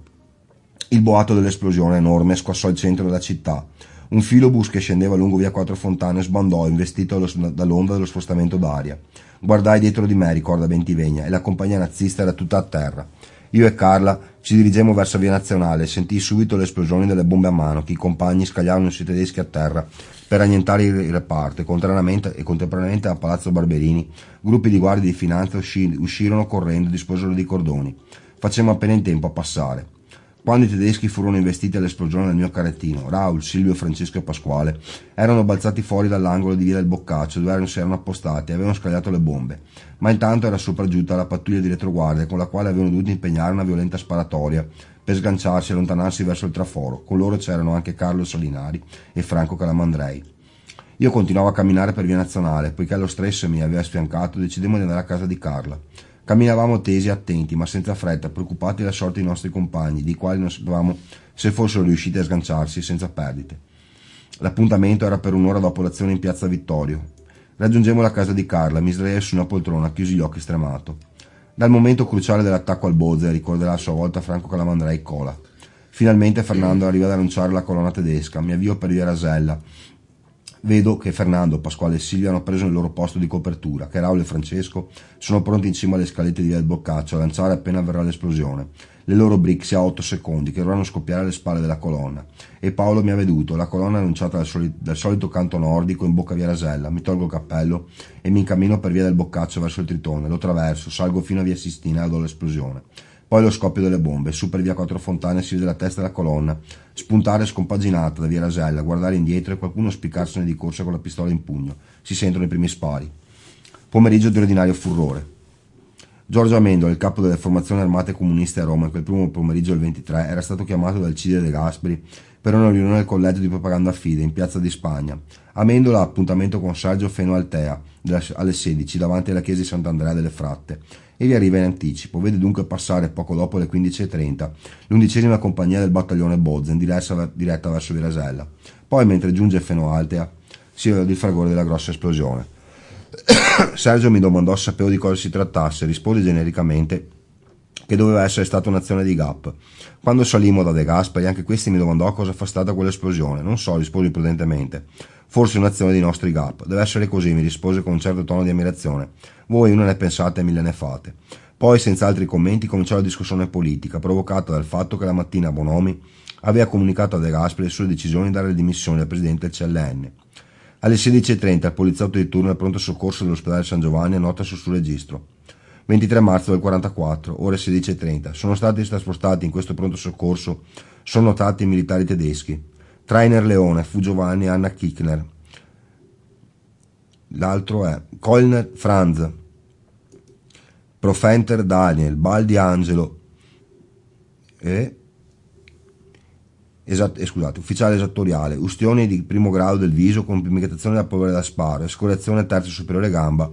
Il boato dell'esplosione enorme squassò il centro della città. Un filobus che scendeva lungo via Quattro Fontane sbandò, investito dall'onda dello spostamento d'aria. Guardai dietro di me, ricorda Bentivegna, e la compagnia nazista era tutta a terra. Io e Carla ci dirigemmo verso via Nazionale e sentii subito le esplosioni delle bombe a mano che i compagni scagliavano sui tedeschi a terra per annientare il reparto e contemporaneamente, e contemporaneamente a Palazzo Barberini gruppi di guardie di finanza usci, uscirono correndo e disposero di cordoni. Facemmo appena in tempo a passare. Quando i tedeschi furono investiti all'esplosione del mio carrettino, Raul, Silvio, Francesco e Pasquale erano balzati fuori dall'angolo di via del Boccaccio dove erano, si erano appostati e avevano scagliato le bombe. Ma intanto era sopraggiunta la pattuglia di retroguardia con la quale avevano dovuto impegnare una violenta sparatoria per sganciarsi e allontanarsi verso il traforo. Con loro c'erano anche Carlo Solinari e Franco Calamandrei. Io continuavo a camminare per via Nazionale, poiché lo stress mi aveva sfiancato, decidemmo di andare a casa di Carla. Camminavamo tesi e attenti, ma senza fretta, preoccupati della sorte dei nostri compagni, di quali non sapevamo se fossero riusciti a sganciarsi senza perdite. L'appuntamento era per un'ora dopo l'azione in piazza Vittorio. Raggiungemmo la casa di Carla, mi sdraiai su una poltrona, chiusi gli occhi stremato. Dal momento cruciale dell'attacco al Boze, ricorderà a sua volta Franco Calamandrei Cola. Finalmente Fernando arriva ad annunciare la colonna tedesca, mi avvio per via Rasella, Vedo che Fernando, Pasquale e Silvia hanno preso il loro posto di copertura, che Raul e Francesco sono pronti in cima alle scalette di via del Boccaccio a lanciare appena avverrà l'esplosione. Le loro Brixie a otto secondi, che dovranno scoppiare alle spalle della colonna. E Paolo mi ha veduto, la colonna annunciata dal, soli- dal solito canto nordico in bocca via Rasella. Mi tolgo il cappello e mi incammino per via del Boccaccio verso il Tritone, lo traverso, salgo fino a via Sistina e do l'esplosione. Poi lo scoppio delle bombe, su per via Quattro Fontane si vede la testa della colonna spuntare scompaginata da via Rasella, guardare indietro e qualcuno spiccarsene di corsa con la pistola in pugno. Si sentono i primi spari. Pomeriggio di ordinario furore. Giorgio Amendola, il capo delle formazioni armate comuniste a Roma, in quel primo pomeriggio del ventitré era stato chiamato dal Cide De Gasperi per una riunione al collegio di propaganda Fide in piazza di Spagna. Amendola ha appuntamento con Sergio Feno Altea alle sedici davanti alla chiesa di Sant'Andrea delle Fratte. E vi arriva in anticipo, vede dunque passare poco dopo le quindici e trenta l'undicesima compagnia del battaglione Bozen diretta, diretta verso via Rasella. Poi mentre giunge Feno Altea si vede il fragore della grossa esplosione. Sergio mi domandò se sapevo di cosa si trattasse, risposi genericamente che doveva essere stata un'azione di G A P. Quando salimmo da De Gasperi anche questi mi domandò cosa fa stata quell'esplosione. Non so, risposi prudentemente. Forse un'azione dei nostri G A P. Deve essere così, mi rispose con un certo tono di ammirazione. Voi una ne pensate e mille ne fate. Poi, senza altri commenti, cominciò la discussione politica, provocata dal fatto che la mattina Bonomi aveva comunicato a De Gasperi le sue decisioni di dare le dimissioni al presidente del C L N. Alle sedici e trenta il poliziotto di turno al pronto soccorso dell'ospedale San Giovanni annota sul suo registro. ventitré marzo del quarantaquattro, ore sedici e trenta. Sono stati trasportati in questo pronto soccorso sono notati i militari tedeschi. Trainer Leone, Fu Giovanni e Anna Kichner. L'altro è Kollner Franz, Profenter Daniel, Baldi Angelo e Esat- eh, scusate, ufficiale esattoriale, ustioni di primo grado del viso con pigmentazione da polvere da sparo, escoriazione terza superiore gamba.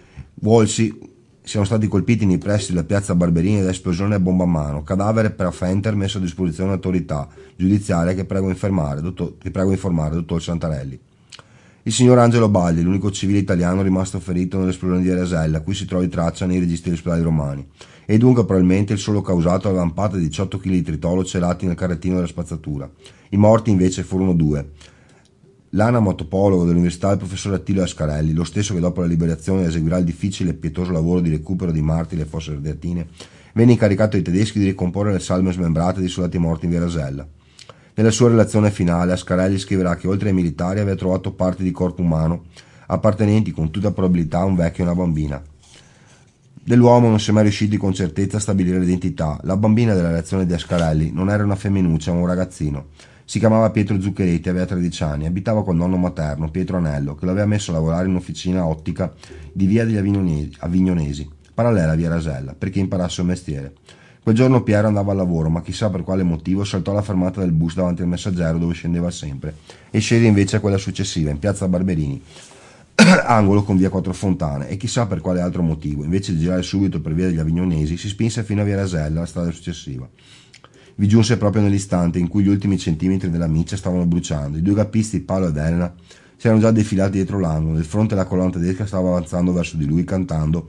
Wolsi siano stati colpiti nei pressi della piazza Barberini da esplosione a bomba a mano. Cadavere per Fenter messo a disposizione dell'autorità giudiziaria che prego informare, dottor, che prego informare, dottor Santarelli. Il signor Angelo Baldi, l'unico civile italiano rimasto ferito nell'esplosione di Rasella, a cui si trovi traccia nei registri degli ospedali romani, e dunque probabilmente il solo causato dalla lampata di diciotto chili di tritolo celati nel carrettino della spazzatura. I morti invece furono due. L'anamatopologo dell'università il professor Attilio Ascarelli, lo stesso che dopo la liberazione eseguirà il difficile e pietoso lavoro di recupero di martiri e fosse ardeatine, venne incaricato ai tedeschi di ricomporre le salme smembrate dei soldati morti in via Rasella. Nella sua relazione finale Ascarelli scriverà che oltre ai militari aveva trovato parti di corpo umano appartenenti con tutta probabilità a un vecchio e una bambina. Dell'uomo non si è mai riusciti con certezza a stabilire l'identità. La bambina della relazione di Ascarelli non era una femminuccia ma un ragazzino. Si chiamava Pietro Zuccheretti, aveva tredici anni, abitava col nonno materno, Pietro Anello, che lo aveva messo a lavorare in un'officina ottica di via degli Avignonesi, Avignonesi parallela a via Rasella, perché imparasse un mestiere. Quel giorno Piero andava al lavoro, ma chissà per quale motivo saltò alla fermata del bus davanti al Messaggero dove scendeva sempre e scese invece a quella successiva, in piazza Barberini, angolo con via Quattro Fontane, e chissà per quale altro motivo, invece di girare subito per via degli Avignonesi, si spinse fino a via Rasella, la strada successiva. Vi giunse proprio nell'istante in cui gli ultimi centimetri della miccia stavano bruciando. I due gappisti, Paolo ed Elena, si erano già defilati dietro l'angolo. Nel fronte la colonna tedesca stava avanzando verso di lui cantando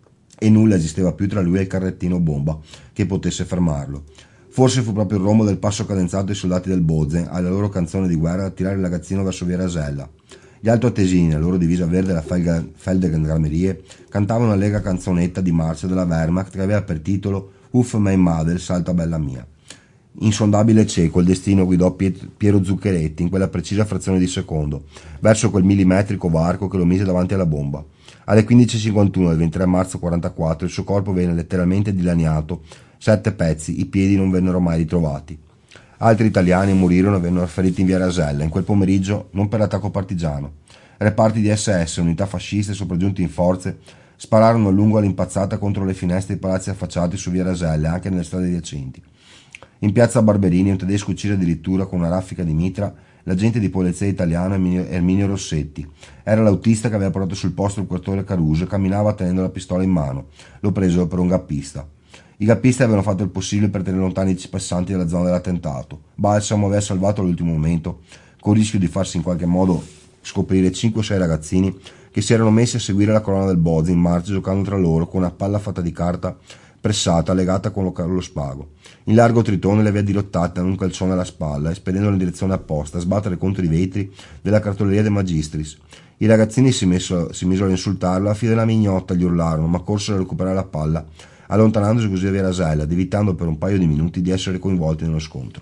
e nulla esisteva più tra lui e il carrettino bomba che potesse fermarlo. Forse fu proprio il rombo del passo cadenzato dei soldati del Bozen alla loro canzone di guerra a tirare il ragazzino verso via Rasella. Gli altoatesini, la loro divisa verde e la Feldgendarmerie, cantavano una lega canzonetta di marcia della Wehrmacht che aveva per titolo Uff mein Madel, salta bella mia. Insondabile e cieco il destino guidò Piero Zuccheretti in quella precisa frazione di secondo verso quel millimetrico varco che lo mise davanti alla bomba. Alle quindici e cinquantuno del ventitré marzo quarantaquattro il suo corpo venne letteralmente dilaniato, sette pezzi, i piedi non vennero mai ritrovati. Altri italiani morirono e vennero feriti in via Rasella in quel pomeriggio non per attacco partigiano. Reparti di S S, unità fasciste sopraggiunti in forze, spararono a lungo all'impazzata contro le finestre dei palazzi affacciati su via Rasella e anche nelle strade adiacenti. In piazza Barberini un tedesco uccise addirittura con una raffica di mitra l'agente di polizia italiano Erminio Rossetti. Era l'autista che aveva portato sul posto il quartiere Caruso e camminava tenendo la pistola in mano. Lo presero per un gappista. I gappisti avevano fatto il possibile per tenere lontani i passanti dalla zona dell'attentato. Balsamo aveva salvato all'ultimo momento, con il rischio di farsi in qualche modo scoprire cinque o sei ragazzini che si erano messi a seguire la colonna del Bozi in marcia giocando tra loro con una palla fatta di carta pressata, legata a collocare lo spago. In largo tritone le aveva dirottate un calcione alla spalla e spedendolo in direzione opposta a sbattere contro i vetri della cartoleria De Magistris. I ragazzini si, messo, si misero a insultarlo, a fine della mignotta gli urlarono, ma corsero a recuperare la palla, allontanandosi così via rasella, evitando per un paio di minuti di essere coinvolti nello scontro.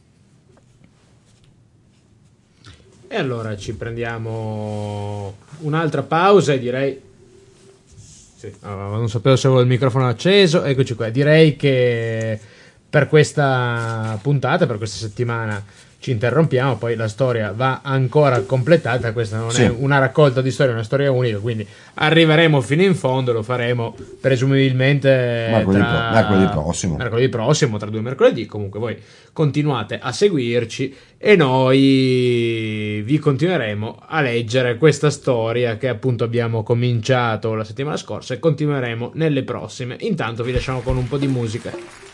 E allora ci prendiamo un'altra pausa e direi... Sì, non sapevo se avevo il microfono acceso, eccoci qua. Direi che per questa puntata, per questa settimana ci interrompiamo, poi la storia va ancora completata, questa non sì. è una raccolta di storie, è una storia unica, quindi arriveremo fino in fondo, lo faremo presumibilmente mercoledì, tra... mercoledì prossimo mercoledì prossimo, tra due mercoledì. Comunque voi continuate a seguirci e noi vi continueremo a leggere questa storia che appunto abbiamo cominciato la settimana scorsa e continueremo nelle prossime. Intanto vi lasciamo con un po' di musica.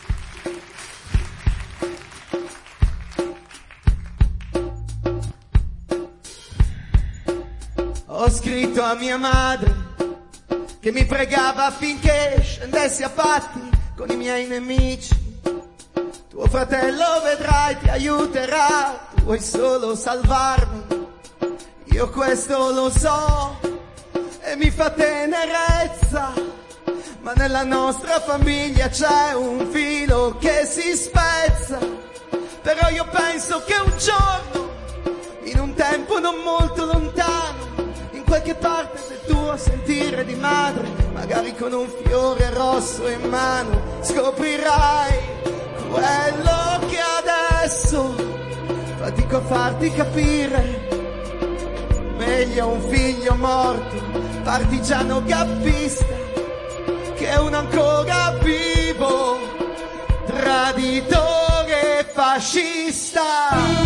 Ho scritto a mia madre che mi pregava affinché scendessi a patti con i miei nemici. Tuo fratello vedrai ti aiuterà, tu vuoi solo salvarmi. Io questo lo so e mi fa tenerezza, ma nella nostra famiglia c'è un filo che si spezza. Però io penso che un giorno, in un tempo non molto lontano, qualche parte del tuo sentire di madre, magari con un fiore rosso in mano, scoprirai quello che adesso fatico a farti capire. Meglio un figlio morto, partigiano gappista, che un ancora vivo traditore fascista.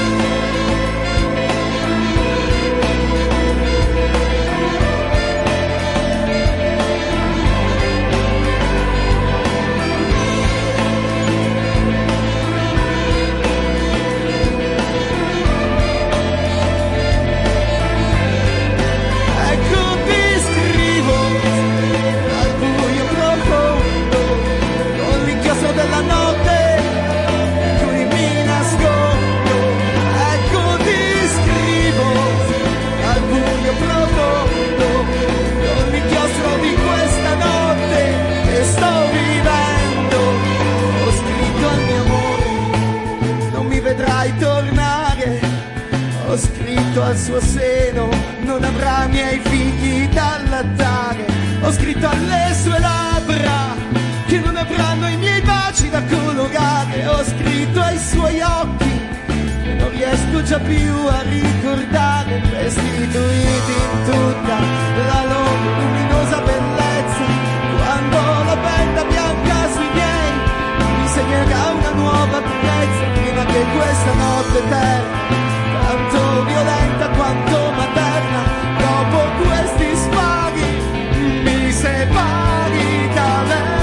Della notte cui mi nascondo, ecco ti scrivo al buio profondo, con l'inchiostro di questa notte che sto vivendo. Ho scritto al mio amore, non mi vedrai tornare. Ho scritto al suo seno, non avrà miei figli da allattare. Ho scritto alle sue labbra, che non avranno i miei baci da colorare. Ho scritto ai suoi occhi, che non riesco già più a ricordare, restituiti in tutta la loro luminosa bellezza. Quando la benda bianca sui miei mi segnerà una nuova bellezza, prima che questa notte eterna, tanto violenta quanto materna, dopo questi spaghi mi separi da lei.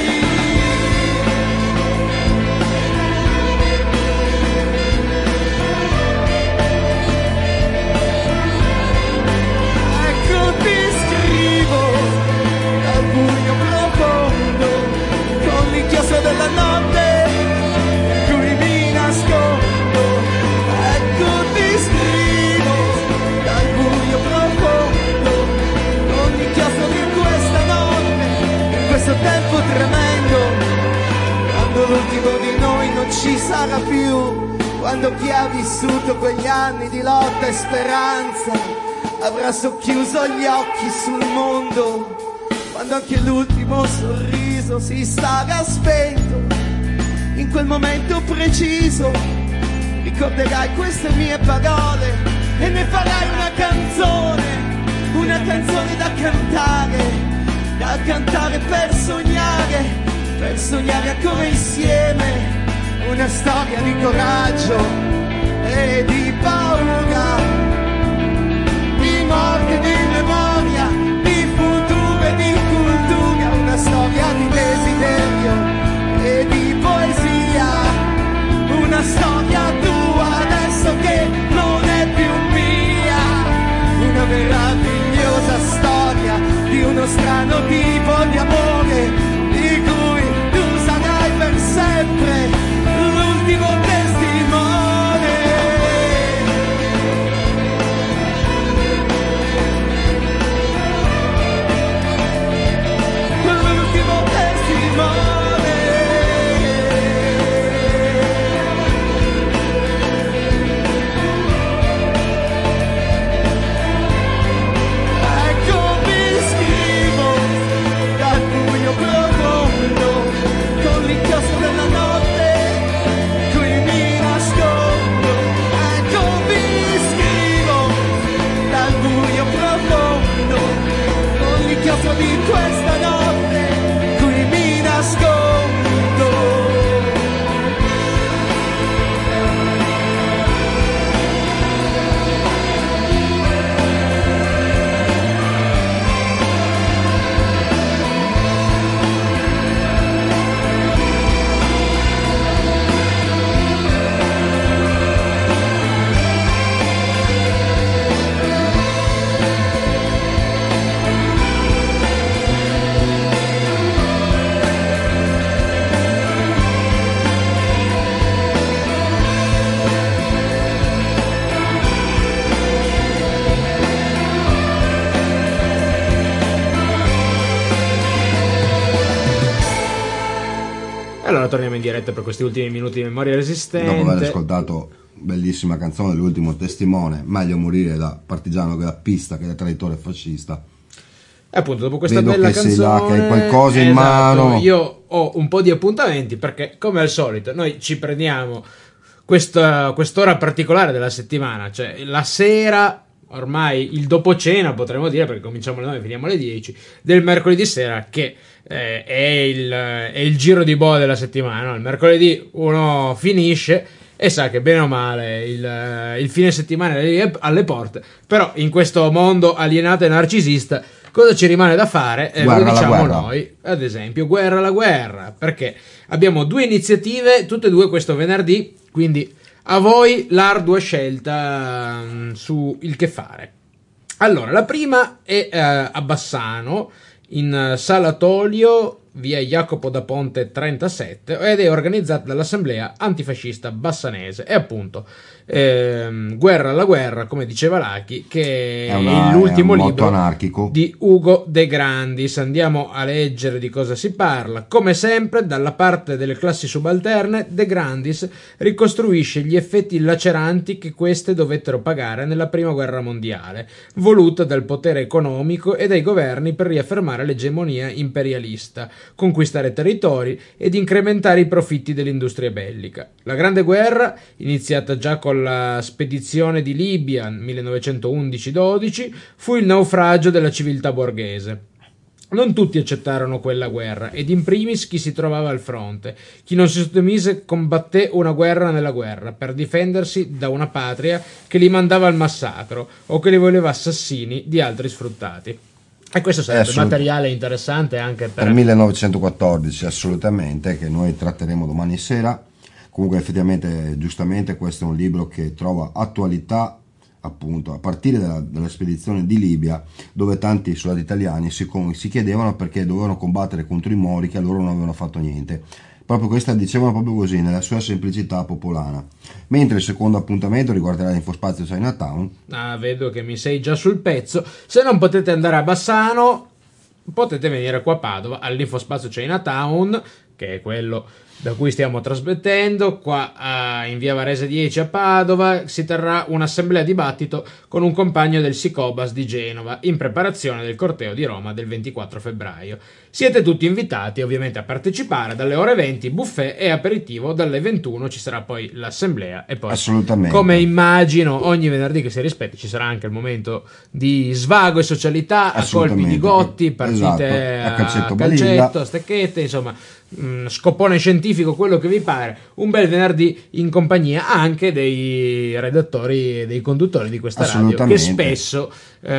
Della notte cui mi nascondo, ecco ti scrivo dal buio profondo, con l'inchiostro di questa notte, in questo tempo tremendo, quando l'ultimo di noi non ci sarà più, quando chi ha vissuto quegli anni di lotta e speranza avrà socchiuso gli occhi sul mondo, quando anche l'ultimo sorriso si sarà spento, in quel momento preciso ricorderai queste mie parole e ne farai una canzone, una canzone da cantare, da cantare per sognare, per sognare ancora insieme, una storia di coraggio e di paura, di morte, di memoria, di futuro e di cultura, una storia di desiderio e di poesia, una storia tua adesso che non è più mia, una meravigliosa storia di uno strano tipo di amore di cui torniamo in diretta per questi ultimi minuti di Memoria Resistente. Dopo aver ascoltato bellissima canzone, L'ultimo testimone, meglio morire da partigiano che da pista che da traditore fascista. E appunto dopo questa Vedo bella che canzone sei là, che hai qualcosa in esatto, mano. Io ho un po' di appuntamenti perché come al solito noi ci prendiamo questa, quest'ora particolare della settimana, cioè la sera, ormai il dopo cena potremmo dire, perché cominciamo alle nove e finiamo alle dieci del mercoledì sera, che eh, è, il, è il giro di boa della settimana, no? Il mercoledì uno finisce e sa che bene o male il, il fine settimana è lì alle porte, però in questo mondo alienato e narcisista cosa ci rimane da fare? Eh, lo diciamo noi, ad esempio Guerra alla guerra, perché abbiamo due iniziative, tutte e due questo venerdì, quindi a voi l'ardua scelta um, su il che fare. Allora, la prima è uh, a Bassano, in uh, Sala Tolio, via Jacopo da Ponte trentasette, ed è organizzata dall'Assemblea Antifascista Bassanese. E appunto ehm, Guerra alla guerra, come diceva Lachi, che è, una, è l'ultimo è libro anarchico di Ugo De Grandis. Andiamo a leggere di cosa si parla. Come sempre, dalla parte delle classi subalterne, De Grandis ricostruisce gli effetti laceranti che queste dovettero pagare nella prima guerra mondiale, voluta dal potere economico e dai governi per riaffermare l'egemonia imperialista, conquistare territori ed incrementare i profitti dell'industria bellica. La Grande Guerra, iniziata già con la spedizione di Libia millenovecentoundici dodici, fu il naufragio della civiltà borghese. Non tutti accettarono quella guerra, ed in primis chi si trovava al fronte. Chi non si sottomise combatté una guerra nella guerra, per difendersi da una patria che li mandava al massacro o che li voleva assassini di altri sfruttati. E questo sarebbe assolut- materiale interessante anche per... per millenovecentoquattordici, assolutamente, che noi tratteremo domani sera. Comunque effettivamente, giustamente, questo è un libro che trova attualità appunto a partire dalla, dalla spedizione di Libia, dove tanti soldati italiani si, si chiedevano perché dovevano combattere contro i Mori che a loro non avevano fatto niente. Proprio questa dicevano proprio così, nella sua semplicità popolana. Mentre il secondo appuntamento riguarderà l'Infospazio Chinatown. Ah, vedo che mi sei già sul pezzo. Se non potete andare a Bassano, potete venire qua a Padova all'Infospazio Chinatown, che è quello da cui stiamo trasmettendo. Qua a, in via Varese dieci a Padova si terrà un'assemblea dibattito con un compagno del Sicobas di Genova in preparazione del corteo di Roma del ventiquattro febbraio. Siete tutti invitati ovviamente a partecipare. Dalle ore venti buffet e aperitivo, dalle ventuno ci sarà poi l'assemblea e poi, assolutamente, come immagino ogni venerdì che si rispetti, ci sarà anche il momento di svago e socialità, a colpi di gotti, partite esatto, a calcetto, a, calcetto, a stecchette, insomma mh, scopone scientifico, quello che vi pare. Un bel venerdì in compagnia anche dei redattori e dei conduttori di questa radio, che spesso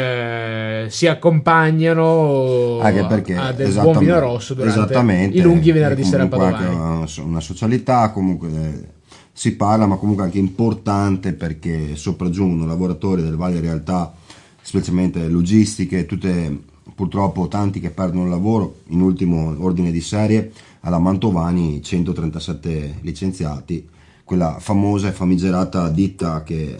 eh, si accompagnano anche perché, a del buon vino rosso durante i lunghi venerdì sera padovani. Una, una socialità, comunque eh, si parla, ma comunque anche importante, perché sopraggiungono lavoratori delle varie realtà, specialmente logistiche, tutte purtroppo tanti che perdono il lavoro. In ultimo ordine di serie alla Mantovani centotrentasette licenziati, quella famosa e famigerata ditta che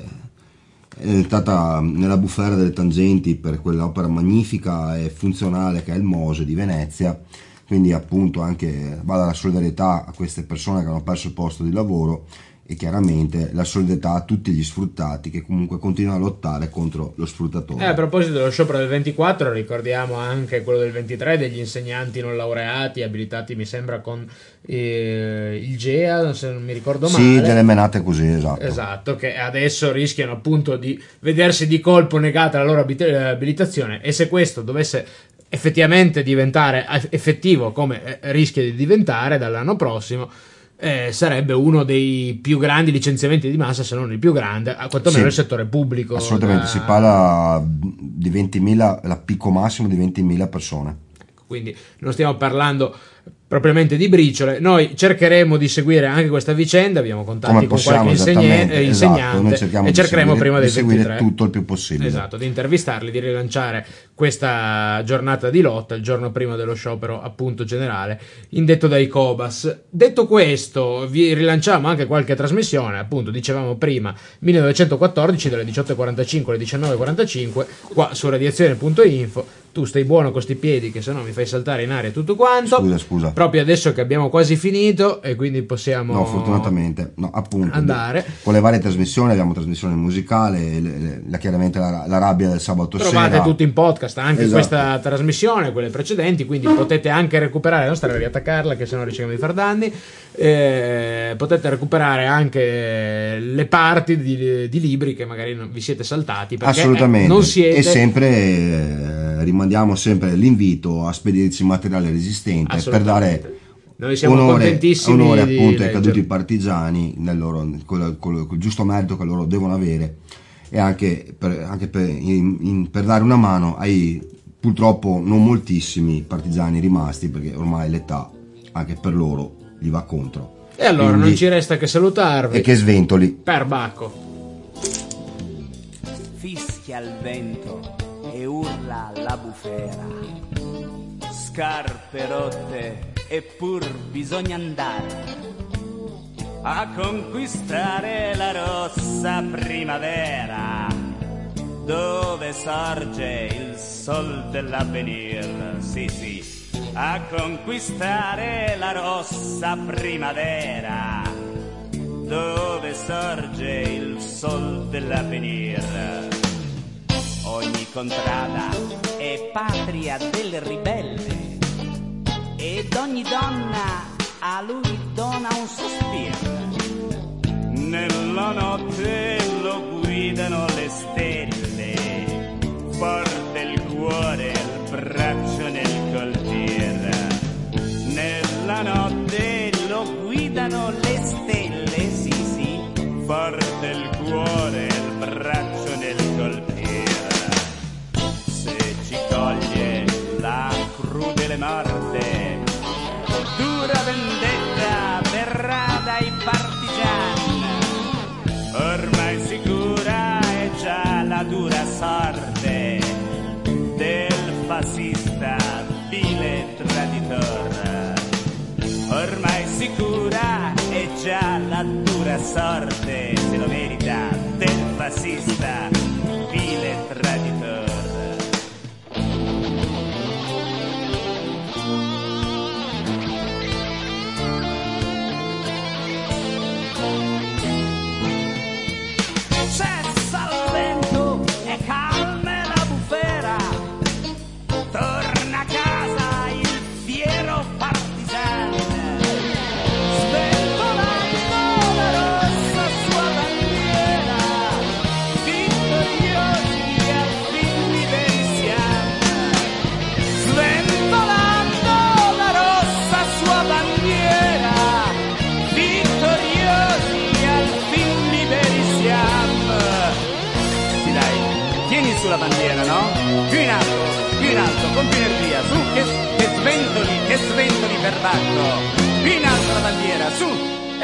è entrata nella bufera delle tangenti per quell'opera magnifica e funzionale che è il Mose di Venezia. Quindi appunto anche vada la solidarietà a queste persone che hanno perso il posto di lavoro, e chiaramente la solidarietà a tutti gli sfruttati che comunque continuano a lottare contro lo sfruttatore. Eh, a proposito dello sciopero del ventiquattro, ricordiamo anche quello del ventitré degli insegnanti non laureati abilitati, mi sembra con eh, il G E A, se non mi ricordo male. Sì, delle menate così, esatto. Esatto, che adesso rischiano appunto di vedersi di colpo negata la loro abilitazione, e se questo dovesse effettivamente diventare effettivo, come rischia di diventare dall'anno prossimo, Eh, sarebbe uno dei più grandi licenziamenti di massa, se non il più grande, a quanto meno sì, nel settore pubblico. Assolutamente, da... si parla di ventimila, la picco massimo di ventimila persone. Quindi non stiamo parlando propriamente di briciole. Noi cercheremo di seguire anche questa vicenda, abbiamo contatti con qualche insegne- eh, insegnante esatto, e cercheremo di seguire, prima del di seguire ventitré tutto il più possibile. Esatto, di intervistarli, di rilanciare questa giornata di lotta il giorno prima dello sciopero appunto generale indetto dai Cobas. Detto questo, vi rilanciamo anche qualche trasmissione, appunto dicevamo prima millenovecentoquattordici dalle diciotto e quarantacinque alle diciannove e quarantacinque qua su radiazione punto info. Tu stai buono con sti piedi che sennò mi fai saltare in aria tutto quanto. Scusa, scusa. scusa. Proprio adesso che abbiamo quasi finito e quindi possiamo No, fortunatamente, no, appunto, andare. Con le varie trasmissioni, abbiamo trasmissione musicale, le, le, la, chiaramente la, la rabbia del sabato Trovate sera. tutto in podcast, anche Esatto. questa trasmissione, quelle precedenti, quindi potete anche recuperare, non stare a riattaccarla che sennò rischiamo di far danni, eh, potete recuperare anche le parti di, di libri che magari non vi siete saltati, perché Assolutamente, eh, non siete... e sempre eh, rimandiamo sempre l'invito a spedirci materiale resistente per dare Noi siamo onore, contentissimi onore di appunto ai leggere. caduti partigiani nel loro, col, col, col giusto merito che loro devono avere, e anche per, anche per, in, in, per dare una mano ai purtroppo non moltissimi partigiani rimasti, perché ormai l'età anche per loro gli va contro. E allora Quindi, non ci resta che salutarvi. e che sventoli. Per Bacco. Fischia il vento e urla la bufera, scarpe rotte eppur bisogna andare a conquistare la rossa primavera, dove sorge il sol dell'avvenir. Sì, sì, a conquistare la rossa primavera, dove sorge il sol dell'avvenir. Ogni contrada è patria del ribelle ed ogni donna a lui dona un sospiro. Nella notte lo guidano le stelle, forte il cuore, il braccio nel coltir. Nella notte lo guidano le stelle, sì sì, forte il cuore, il braccio nel coltir. Se ci coglie la crudele morte, dura vendetta verrà dai partigiani, ormai sicura è già la dura sorte del fascista vile traditor. Ormai sicura è già la dura sorte, se lo merita, del fascista vile traditor. Cessa il vento e calme la bufera, torna a casa il fiero partigiano, sventolando la rossa sua bandiera, vittoriosi al fin liberi siamo, sventolando la rossa sua bandiera, vittoriosi al fin liberi siamo. Sì dai, tieni sulla bandiera, no? Più in alto, più in alto, con più energia, su, che, che sventoli, che sventoli per Bacco. Più in alto la bandiera, su!